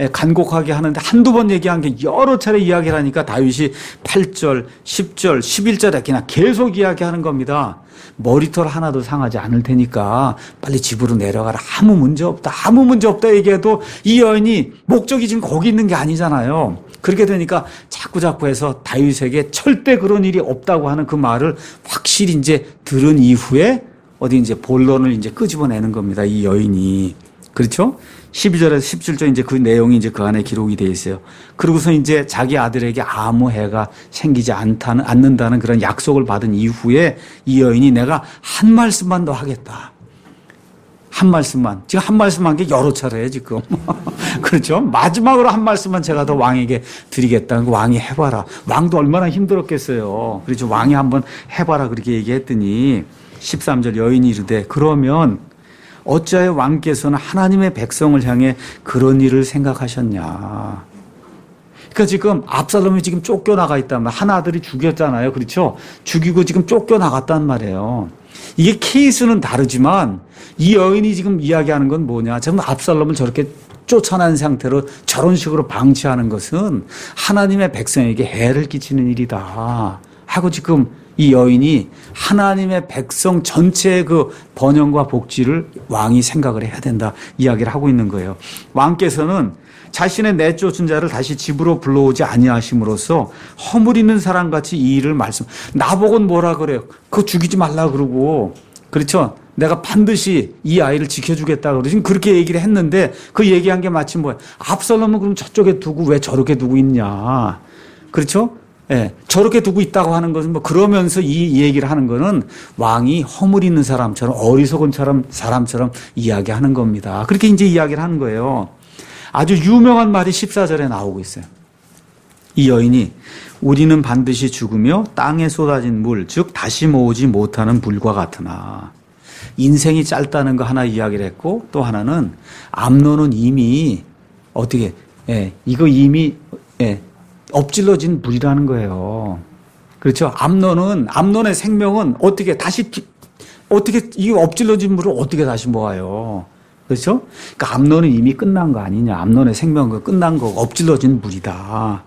간곡하게 하는데 한두 번 얘기한 게 여러 차례 이야기를 하니까 다윗이 팔 절, 십 절, 십일 절에 그냥 계속 이야기하는 겁니다. 머리털 하나도 상하지 않을 테니까 빨리 집으로 내려가라. 아무 문제 없다. 아무 문제 없다 얘기해도 이 여인이 목적이 지금 거기 있는 게 아니잖아요. 그렇게 되니까 자꾸 자꾸 해서 다윗에게 절대 그런 일이 없다고 하는 그 말을 확실히 이제 들은 이후에 어디 이제 본론을 이제 끄집어내는 겁니다. 이 여인이. 그렇죠? 십이 절에서 십칠 절 이제 그 내용이 이제 그 안에 기록이 되어 있어요. 그러고서 이제 자기 아들에게 아무 해가 생기지 않다는, 않는다는 그런 약속을 받은 이후에 이 여인이 내가 한 말씀만 더 하겠다. 한 말씀만. 지금 한 말씀 한 게 여러 차례예요, 지금. 그렇죠? 마지막으로 한 말씀만 제가 더 왕에게 드리겠다는 거 왕이 해봐라. 왕도 얼마나 힘들었겠어요. 그렇죠? 왕이 한번 해봐라. 그렇게 얘기했더니 십삼 절 여인이 이르되 그러면 어찌하여 왕께서는 하나님의 백성을 향해 그런 일을 생각하셨냐. 그러니까 지금 압살롬이 지금 쫓겨나가 있단 말이에요. 한 아들이 죽였잖아요. 그렇죠? 죽이고 지금 쫓겨나갔단 말이에요. 이게 케이스는 다르지만 이 여인이 지금 이야기하는 건 뭐냐. 지금 압살롬을 저렇게 쫓아난 상태로 저런 식으로 방치하는 것은 하나님의 백성에게 해를 끼치는 일이다 하고 지금 이 여인이 하나님의 백성 전체의 그 번영과 복지를 왕이 생각을 해야 된다 이야기를 하고 있는 거예요. 왕께서는 자신의 내쫓은 자를 다시 집으로 불러오지 아니하심으로써 허물있는 사람같이 이 일을 말씀. 나보고는 뭐라 그래요? 그거 죽이지 말라 그러고 그렇죠? 내가 반드시 이 아이를 지켜주겠다 그러고 지금 그렇게 얘기를 했는데 그 얘기한 게 마치 뭐야? 압살롬은 그럼 저쪽에 두고 왜 저렇게 두고 있냐? 그렇죠? 예, 저렇게 두고 있다고 하는 것은 뭐 그러면서 이 얘기를 하는 거는 왕이 허물 있는 사람처럼 어리석은 사람, 사람처럼 이야기하는 겁니다. 그렇게 이제 이야기를 하는 거예요. 아주 유명한 말이 십사 절에 나오고 있어요. 이 여인이 우리는 반드시 죽으며 땅에 쏟아진 물, 즉 다시 모으지 못하는 물과 같으나 인생이 짧다는 거 하나 이야기를 했고 또 하나는 암논은 이미 어떻게 예, 이거 이미 예, 엎질러진 물이라는 거예요. 그렇죠? 암논은, 암논의 생명은 어떻게 다시, 어떻게, 이 엎질러진 물을 어떻게 다시 모아요? 그렇죠? 그러니까 암논은 이미 끝난 거 아니냐. 암논의 생명은 끝난 거, 엎질러진 물이다.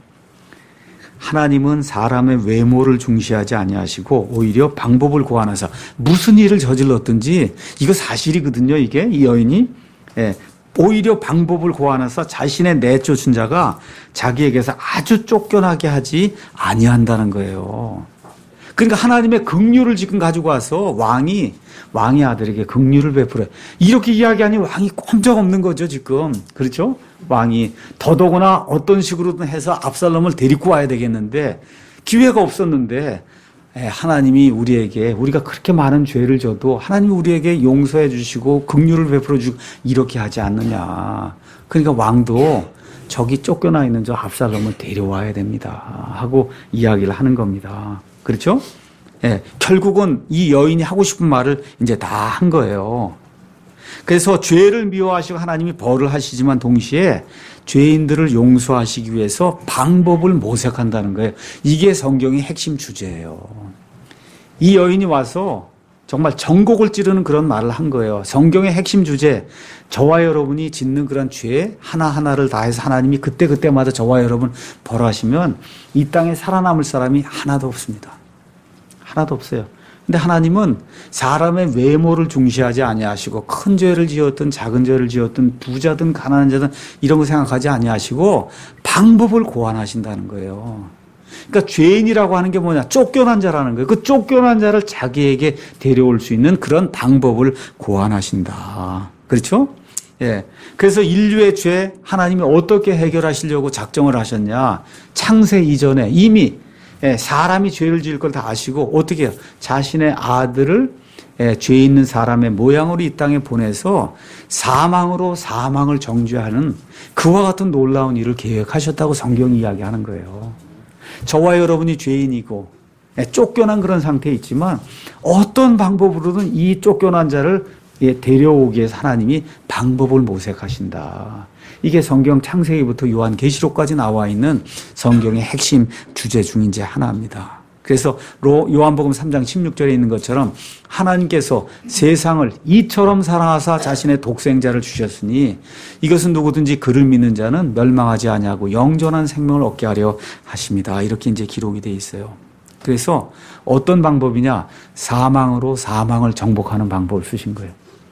하나님은 사람의 외모를 중시하지 아니하시고 오히려 방법을 고안하사 무슨 일을 저질렀든지 이거 사실이거든요. 이게 이 여인이. 예. 오히려 방법을 고안해서 자신의 내쫓은 자가 자기에게서 아주 쫓겨나게 하지 아니한다는 거예요. 그러니까 하나님의 긍휼을 지금 가지고 와서 왕이 왕의 아들에게 긍휼을 베풀어요. 이렇게 이야기하니 왕이 꼼짝없는 거죠 지금. 그렇죠? 왕이 더더구나 어떤 식으로든 해서 압살롬을 데리고 와야 되겠는데 기회가 없었는데 하나님이 우리에게 우리가 그렇게 많은 죄를 져도 하나님이 우리에게 용서해 주시고 긍휼을 베풀어 주고 이렇게 하지 않느냐. 그러니까 왕도 저기 쫓겨나 있는 저 압살롬을 데려와야 됩니다 하고 이야기를 하는 겁니다. 그렇죠? 예, 결국은 이 여인이 하고 싶은 말을 이제 다 한 거예요. 그래서 죄를 미워하시고 하나님이 벌을 하시지만 동시에 죄인들을 용서하시기 위해서 방법을 모색한다는 거예요. 이게 성경의 핵심 주제예요. 이 여인이 와서 정말 전곡을 찌르는 그런 말을 한 거예요. 성경의 핵심 주제, 저와 여러분이 짓는 그런 죄 하나하나를 다해서 하나님이 그때그때마다 저와 여러분 벌하시면 이 땅에 살아남을 사람이 하나도 없습니다. 하나도 없어요. 근데 하나님은 사람의 외모를 중시하지 아니하시고 큰 죄를 지었든 작은 죄를 지었든 부자든 가난한 자든 이런 거 생각하지 아니하시고 방법을 고안하신다는 거예요. 그러니까 죄인이라고 하는 게 뭐냐? 쫓겨난 자라는 거예요. 그 쫓겨난 자를 자기에게 데려올 수 있는 그런 방법을 고안하신다. 그렇죠? 예. 그래서 인류의 죄 하나님이 어떻게 해결하시려고 작정을 하셨냐? 창세 이전에 이미 사람이 죄를 지을 걸 다 아시고 어떻게 해요? 자신의 아들을 죄 있는 사람의 모양으로 이 땅에 보내서 사망으로 사망을 정죄하는 그와 같은 놀라운 일을 계획하셨다고 성경이 이야기하는 거예요. 저와 여러분이 죄인이고 쫓겨난 그런 상태에 있지만 어떤 방법으로든 이 쫓겨난 자를 데려오기 위해서 하나님이 방법을 모색하신다. 이게 성경 창세기부터 요한계시록까지 나와 있는 성경의 핵심 주제 중 이제 하나입니다. 그래서 요한복음 삼 장 십육 절에 있는 것처럼 하나님께서 세상을 이처럼 사랑하사 자신의 독생자를 주셨으니 이것은 누구든지 그를 믿는 자는 멸망하지 아니하고 영존한 생명을 얻게 하려 하십니다. 이렇게 이제 기록이 돼 있어요. 그래서 어떤 방법이냐? 사망으로 사망을 정복하는 방법을 쓰신 거예요.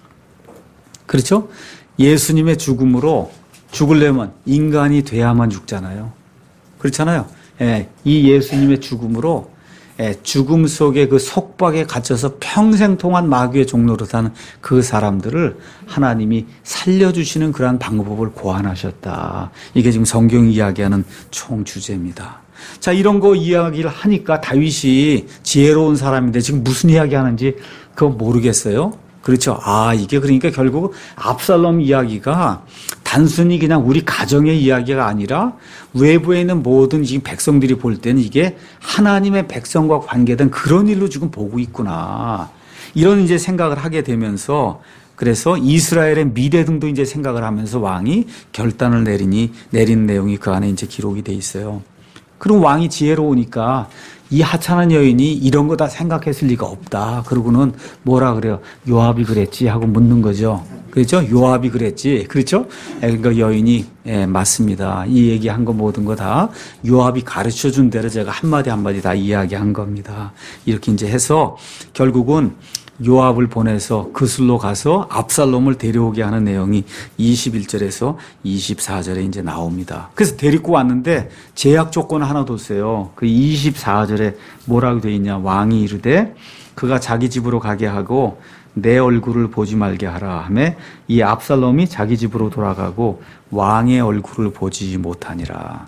그렇죠? 예수님의 죽음으로 죽으려면 인간이 돼야만 죽잖아요. 그렇잖아요. 예, 이 예수님의 죽음으로 예, 죽음 속에 그 속박에 갇혀서 평생 동안 마귀의 종로로 사는 그 사람들을 하나님이 살려주시는 그러한 방법을 고안하셨다. 이게 지금 성경이 이야기하는 총 주제입니다. 자, 이런 거 이야기를 하니까 다윗이 지혜로운 사람인데 지금 무슨 이야기 하는지 그거 모르겠어요. 그렇죠. 아, 이게 그러니까 결국 압살롬 이야기가 단순히 그냥 우리 가정의 이야기가 아니라 외부에 있는 모든 지금 백성들이 볼 때는 이게 하나님의 백성과 관계된 그런 일로 지금 보고 있구나. 이런 이제 생각을 하게 되면서 그래서 이스라엘의 미래 등도 이제 생각을 하면서 왕이 결단을 내리니 내린 내용이 그 안에 이제 기록이 돼 있어요. 그럼 왕이 지혜로우니까 이 하찮은 여인이 이런 거 다 생각했을 리가 없다. 그러고는 뭐라 그래요? 요압이 그랬지 하고 묻는 거죠. 그렇죠? 요압이 그랬지. 그렇죠? 그러니까 여인이 예, 맞습니다. 이 얘기한 거 모든 거 다 요압이 가르쳐 준 대로 제가 한마디 한마디 다 이야기한 겁니다. 이렇게 이제 해서 결국은 요압을 보내서 그술로 가서 압살롬을 데려오게 하는 내용이 이십일 절에서 이십사 절에 이제 나옵니다. 그래서 데리고 왔는데 제약 조건을 하나 뒀어요. 그 이십사 절에 뭐라고 되어 있냐? 왕이 이르되 그가 자기 집으로 가게 하고 내 얼굴을 보지 말게 하라 하매 이 압살롬이 자기 집으로 돌아가고 왕의 얼굴을 보지 못하니라.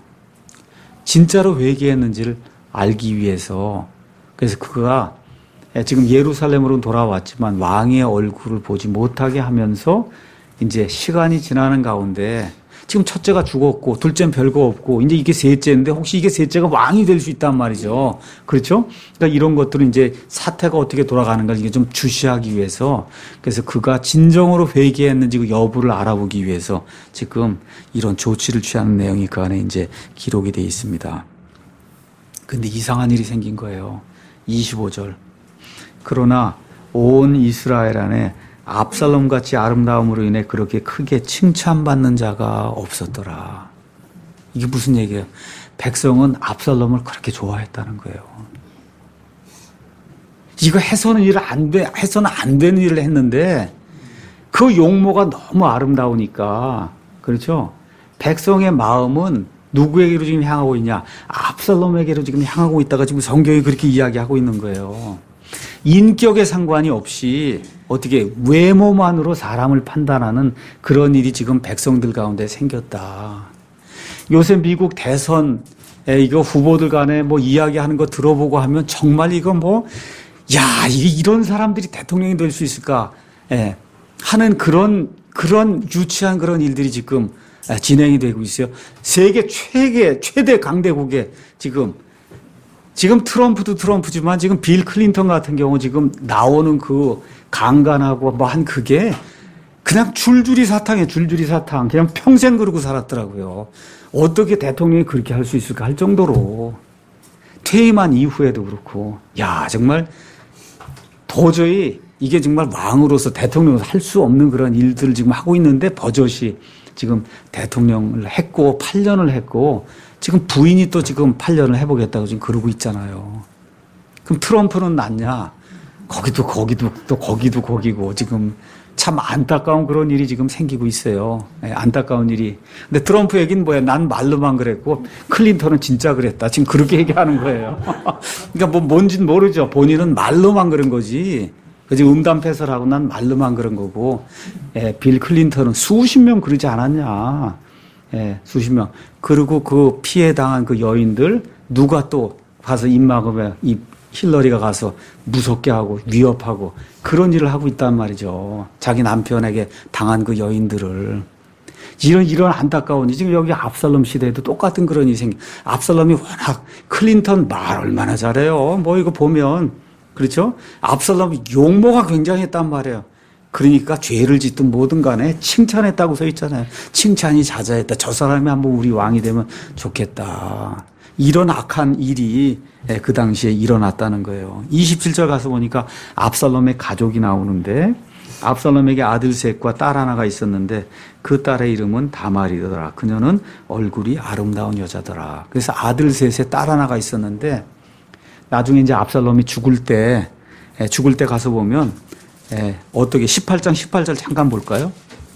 진짜로 회개했는지를 알기 위해서 그래서 그가 지금 예루살렘으로 돌아왔지만 왕의 얼굴을 보지 못하게 하면서 이제 시간이 지나는 가운데 지금 첫째가 죽었고 둘째는 별거 없고 이제 이게 셋째인데 혹시 이게 셋째가 왕이 될 수 있단 말이죠. 그렇죠? 그러니까 이런 것들은 이제 사태가 어떻게 돌아가는가 이게 좀 주시하기 위해서 그래서 그가 진정으로 회개했는지 그 여부를 알아보기 위해서 지금 이런 조치를 취하는 내용이 그 안에 이제 기록이 되어 있습니다. 근데 이상한 일이 생긴 거예요. 이십오 절. 그러나 온 이스라엘 안에 압살롬같이 아름다움으로 인해 그렇게 크게 칭찬받는 자가 없었더라. 이게 무슨 얘기예요? 백성은 압살롬을 그렇게 좋아했다는 거예요. 이거 해서는 일을 안 돼, 해서는 안 되는 일을 했는데 그 용모가 너무 아름다우니까 그렇죠? 백성의 마음은 누구에게로 지금 향하고 있냐? 압살롬에게로 지금 향하고 있다가 지금 성경이 그렇게 이야기하고 있는 거예요. 인격에 상관이 없이 어떻게 외모만으로 사람을 판단하는 그런 일이 지금 백성들 가운데 생겼다. 요새 미국 대선 이거 후보들 간에 뭐 이야기하는 거 들어보고 하면 정말 이거 뭐 야, 이게 이런 사람들이 대통령이 될 수 있을까? 예, 하는 그런 그런 유치한 그런 일들이 지금 진행이 되고 있어요. 세계 최대 최대 강대국에 지금 지금 트럼프도 트럼프지만 지금 빌 클린턴 같은 경우 지금 나오는 그 강간하고 뭐 한 그게 그냥 줄줄이 사탕에 줄줄이 사탕. 그냥 평생 그러고 살았더라고요. 어떻게 대통령이 그렇게 할 수 있을까 할 정도로. 퇴임한 이후에도 그렇고. 야, 정말 도저히 이게 정말 왕으로서 대통령으로서 할 수 없는 그런 일들을 지금 하고 있는데 버젓이 지금 대통령을 했고 팔 년을 했고 지금 부인이 또 지금 팔 년을 해보겠다고 지금 그러고 있잖아요. 그럼 트럼프는 낫냐? 거기도 거기도 또 거기도 거기고 지금 참 안타까운 그런 일이 지금 생기고 있어요. 네, 안타까운 일이. 근데 트럼프 얘기는 뭐야? 난 말로만 그랬고 클린턴은 진짜 그랬다. 지금 그렇게 얘기하는 거예요. 그러니까 뭐 뭔지는 모르죠. 본인은 말로만 그런 거지. 그지 음담패설하고 난 말로만 그런 거고. 예, 빌 클린턴은 수십 명 그러지 않았냐. 예, 수십 명. 그리고 그 피해 당한 그 여인들 누가 또 가서 입 막으면 이 힐러리가 가서 무섭게 하고 위협하고 그런 일을 하고 있단 말이죠. 자기 남편에게 당한 그 여인들을. 이런, 이런 안타까운, 지금 여기 압살롬 시대에도 똑같은 그런 일이 생겨. 압살롬이 워낙 클린턴 말 얼마나 잘해요. 뭐 이거 보면. 그렇죠? 압살롬이 용모가 굉장했단 말이에요. 그러니까 죄를 짓든 뭐든 간에 칭찬했다고 써 있잖아요. 칭찬이 자자했다. 저 사람이 한번 우리 왕이 되면 좋겠다. 이런 악한 일이 그 당시에 일어났다는 거예요. 이십칠 절 가서 보니까 압살롬의 가족이 나오는데 압살롬에게 아들 셋과 딸 하나가 있었는데 그 딸의 이름은 다말이더라. 그녀는 얼굴이 아름다운 여자더라. 그래서 아들 셋에 딸 하나가 있었는데 나중에 이제 압살롬이 죽을 때 죽을 때 가서 보면 어떻게 십팔 장 십팔 절 잠깐 볼까요?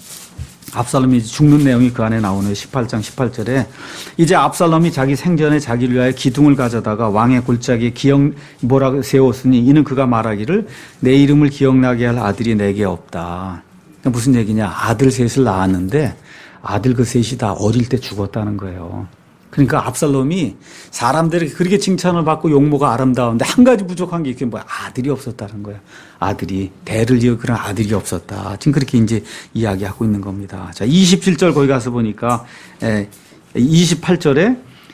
압살롬이 죽는 내용이 그 안에 나오네요. 십팔 장 십팔 절에 이제 압살롬이 자기 생전에 자기를 위하여 기둥을 가져다가 왕의 골짜기에 기억 뭐라고 세웠으니 이는 그가 말하기를 내 이름을 기억나게 할 아들이 내게 없다. 무슨 얘기냐? 아들 셋을 낳았는데 아들 그 셋이 다 어릴 때 죽었다는 거예요. 그러니까 압살롬이 사람들에게 그렇게 칭찬을 받고 용모가 아름다운데 한 가지 부족한 게 이게 뭐야? 아들이 없었다는 거예요. 아들이 대를 이어 그런 아들이 없었다. 지금 그렇게 이제 이야기하고 있는 겁니다. 자, 이십칠 절 거기 가서 보니까 이십팔 절에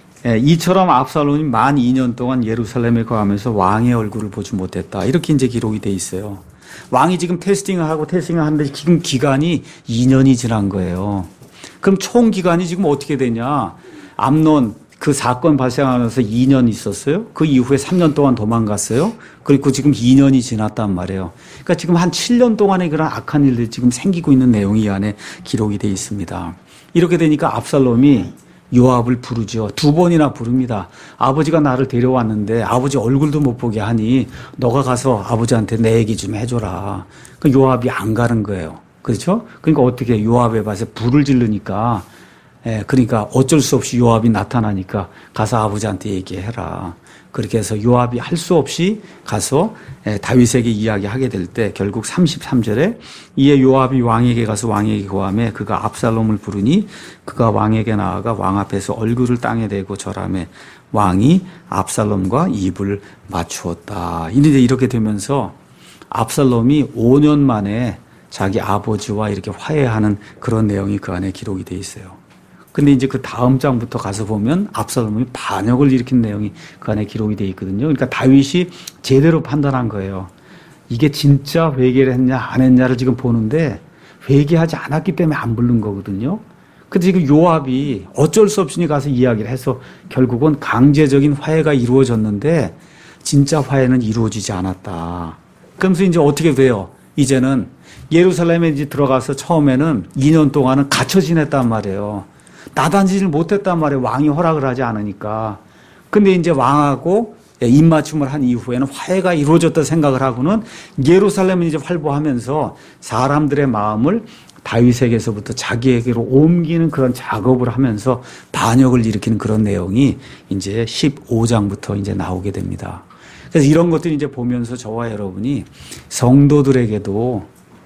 이처럼 압살롬이 만 이 년 동안 예루살렘에 거하면서 왕의 얼굴을 보지 못했다. 이렇게 이제 기록이 돼 있어요. 왕이 지금 테스팅을 하고 테스팅을 하는데 지금 기간이 이 년이 지난 거예요. 그럼 총 기간이 지금 어떻게 되냐? 암논 그 사건 발생하면서 이 년 있었어요. 그 이후에 삼 년 동안 도망갔어요. 그리고 지금 이 년이 지났단 말이에요. 그러니까 지금 한 칠 년 동안의 그런 악한 일들이 지금 생기고 있는 내용이 이 안에 기록이 되어 있습니다. 이렇게 되니까 압살롬이 요압을 부르죠. 두 번이나 부릅니다. 아버지가 나를 데려왔는데 아버지 얼굴도 못 보게 하니 너가 가서 아버지한테 내 얘기 좀 해줘라. 그 요압이 안 가는 거예요. 그렇죠? 그러니까 어떻게 요압에 봐서 불을 지르니까 예, 그러니까 어쩔 수 없이 요압이 나타나니까 가서 아버지한테 얘기해라. 그렇게 해서 요압이 할 수 없이 가서 예, 다윗에게 이야기하게 될 때 결국 삼십삼 절에 이에 요압이 왕에게 가서 왕에게 고하매 그가 압살롬을 부르니 그가 왕에게 나아가 왕 앞에서 얼굴을 땅에 대고 절하매 왕이 압살롬과 입을 맞추었다. 이제 이렇게 되면서 압살롬이 오 년 만에 자기 아버지와 이렇게 화해하는 그런 내용이 그 안에 기록이 돼 있어요. 근데 이제 그 다음 장부터 가서 보면 압살롬이 반역을 일으킨 내용이 그 안에 기록이 돼 있거든요. 그러니까 다윗이 제대로 판단한 거예요. 이게 진짜 회개를 했냐 안 했냐를 지금 보는데 회개하지 않았기 때문에 안 부른 거거든요. 근데 지금 요압이 어쩔 수 없이 가서 이야기를 해서 결국은 강제적인 화해가 이루어졌는데 진짜 화해는 이루어지지 않았다. 그러면서 이제 어떻게 돼요? 이제는 예루살렘에 이제 들어가서 처음에는 이 년 동안은 갇혀 지냈단 말이에요. 나단지를 못했단 말이에요. 왕이 허락을 하지 않으니까. 근데 이제 왕하고 입맞춤을 한 이후에는 화해가 이루어졌다 생각을 하고는 예루살렘을 이제 활보하면서 사람들의 마음을 다윗에게서부터 자기에게로 옮기는 그런 작업을 하면서 반역을 일으키는 그런 내용이 이제 십오 장부터 이제 나오게 됩니다. 그래서 이런 것들을 이제 보면서 저와 여러분이 성도들에게도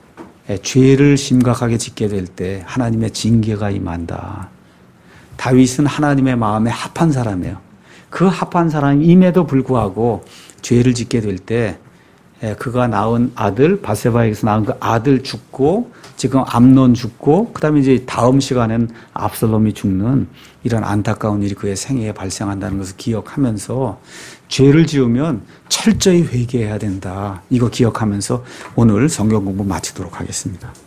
죄를 심각하게 짓게 될 때 하나님의 징계가 임한다. 다윗은 하나님의 마음에 합한 사람이에요. 그 합한 사람임에도 불구하고 죄를 짓게 될 때 그가 낳은 아들 바세바에게서 낳은 그 아들 죽고 지금 암논 죽고 그다음에 이제 다음 시간엔 압살롬이 죽는 이런 안타까운 일이 그의 생애에 발생한다는 것을 기억하면서 죄를 지으면 철저히 회개해야 된다. 이거 기억하면서 오늘 성경 공부 마치도록 하겠습니다.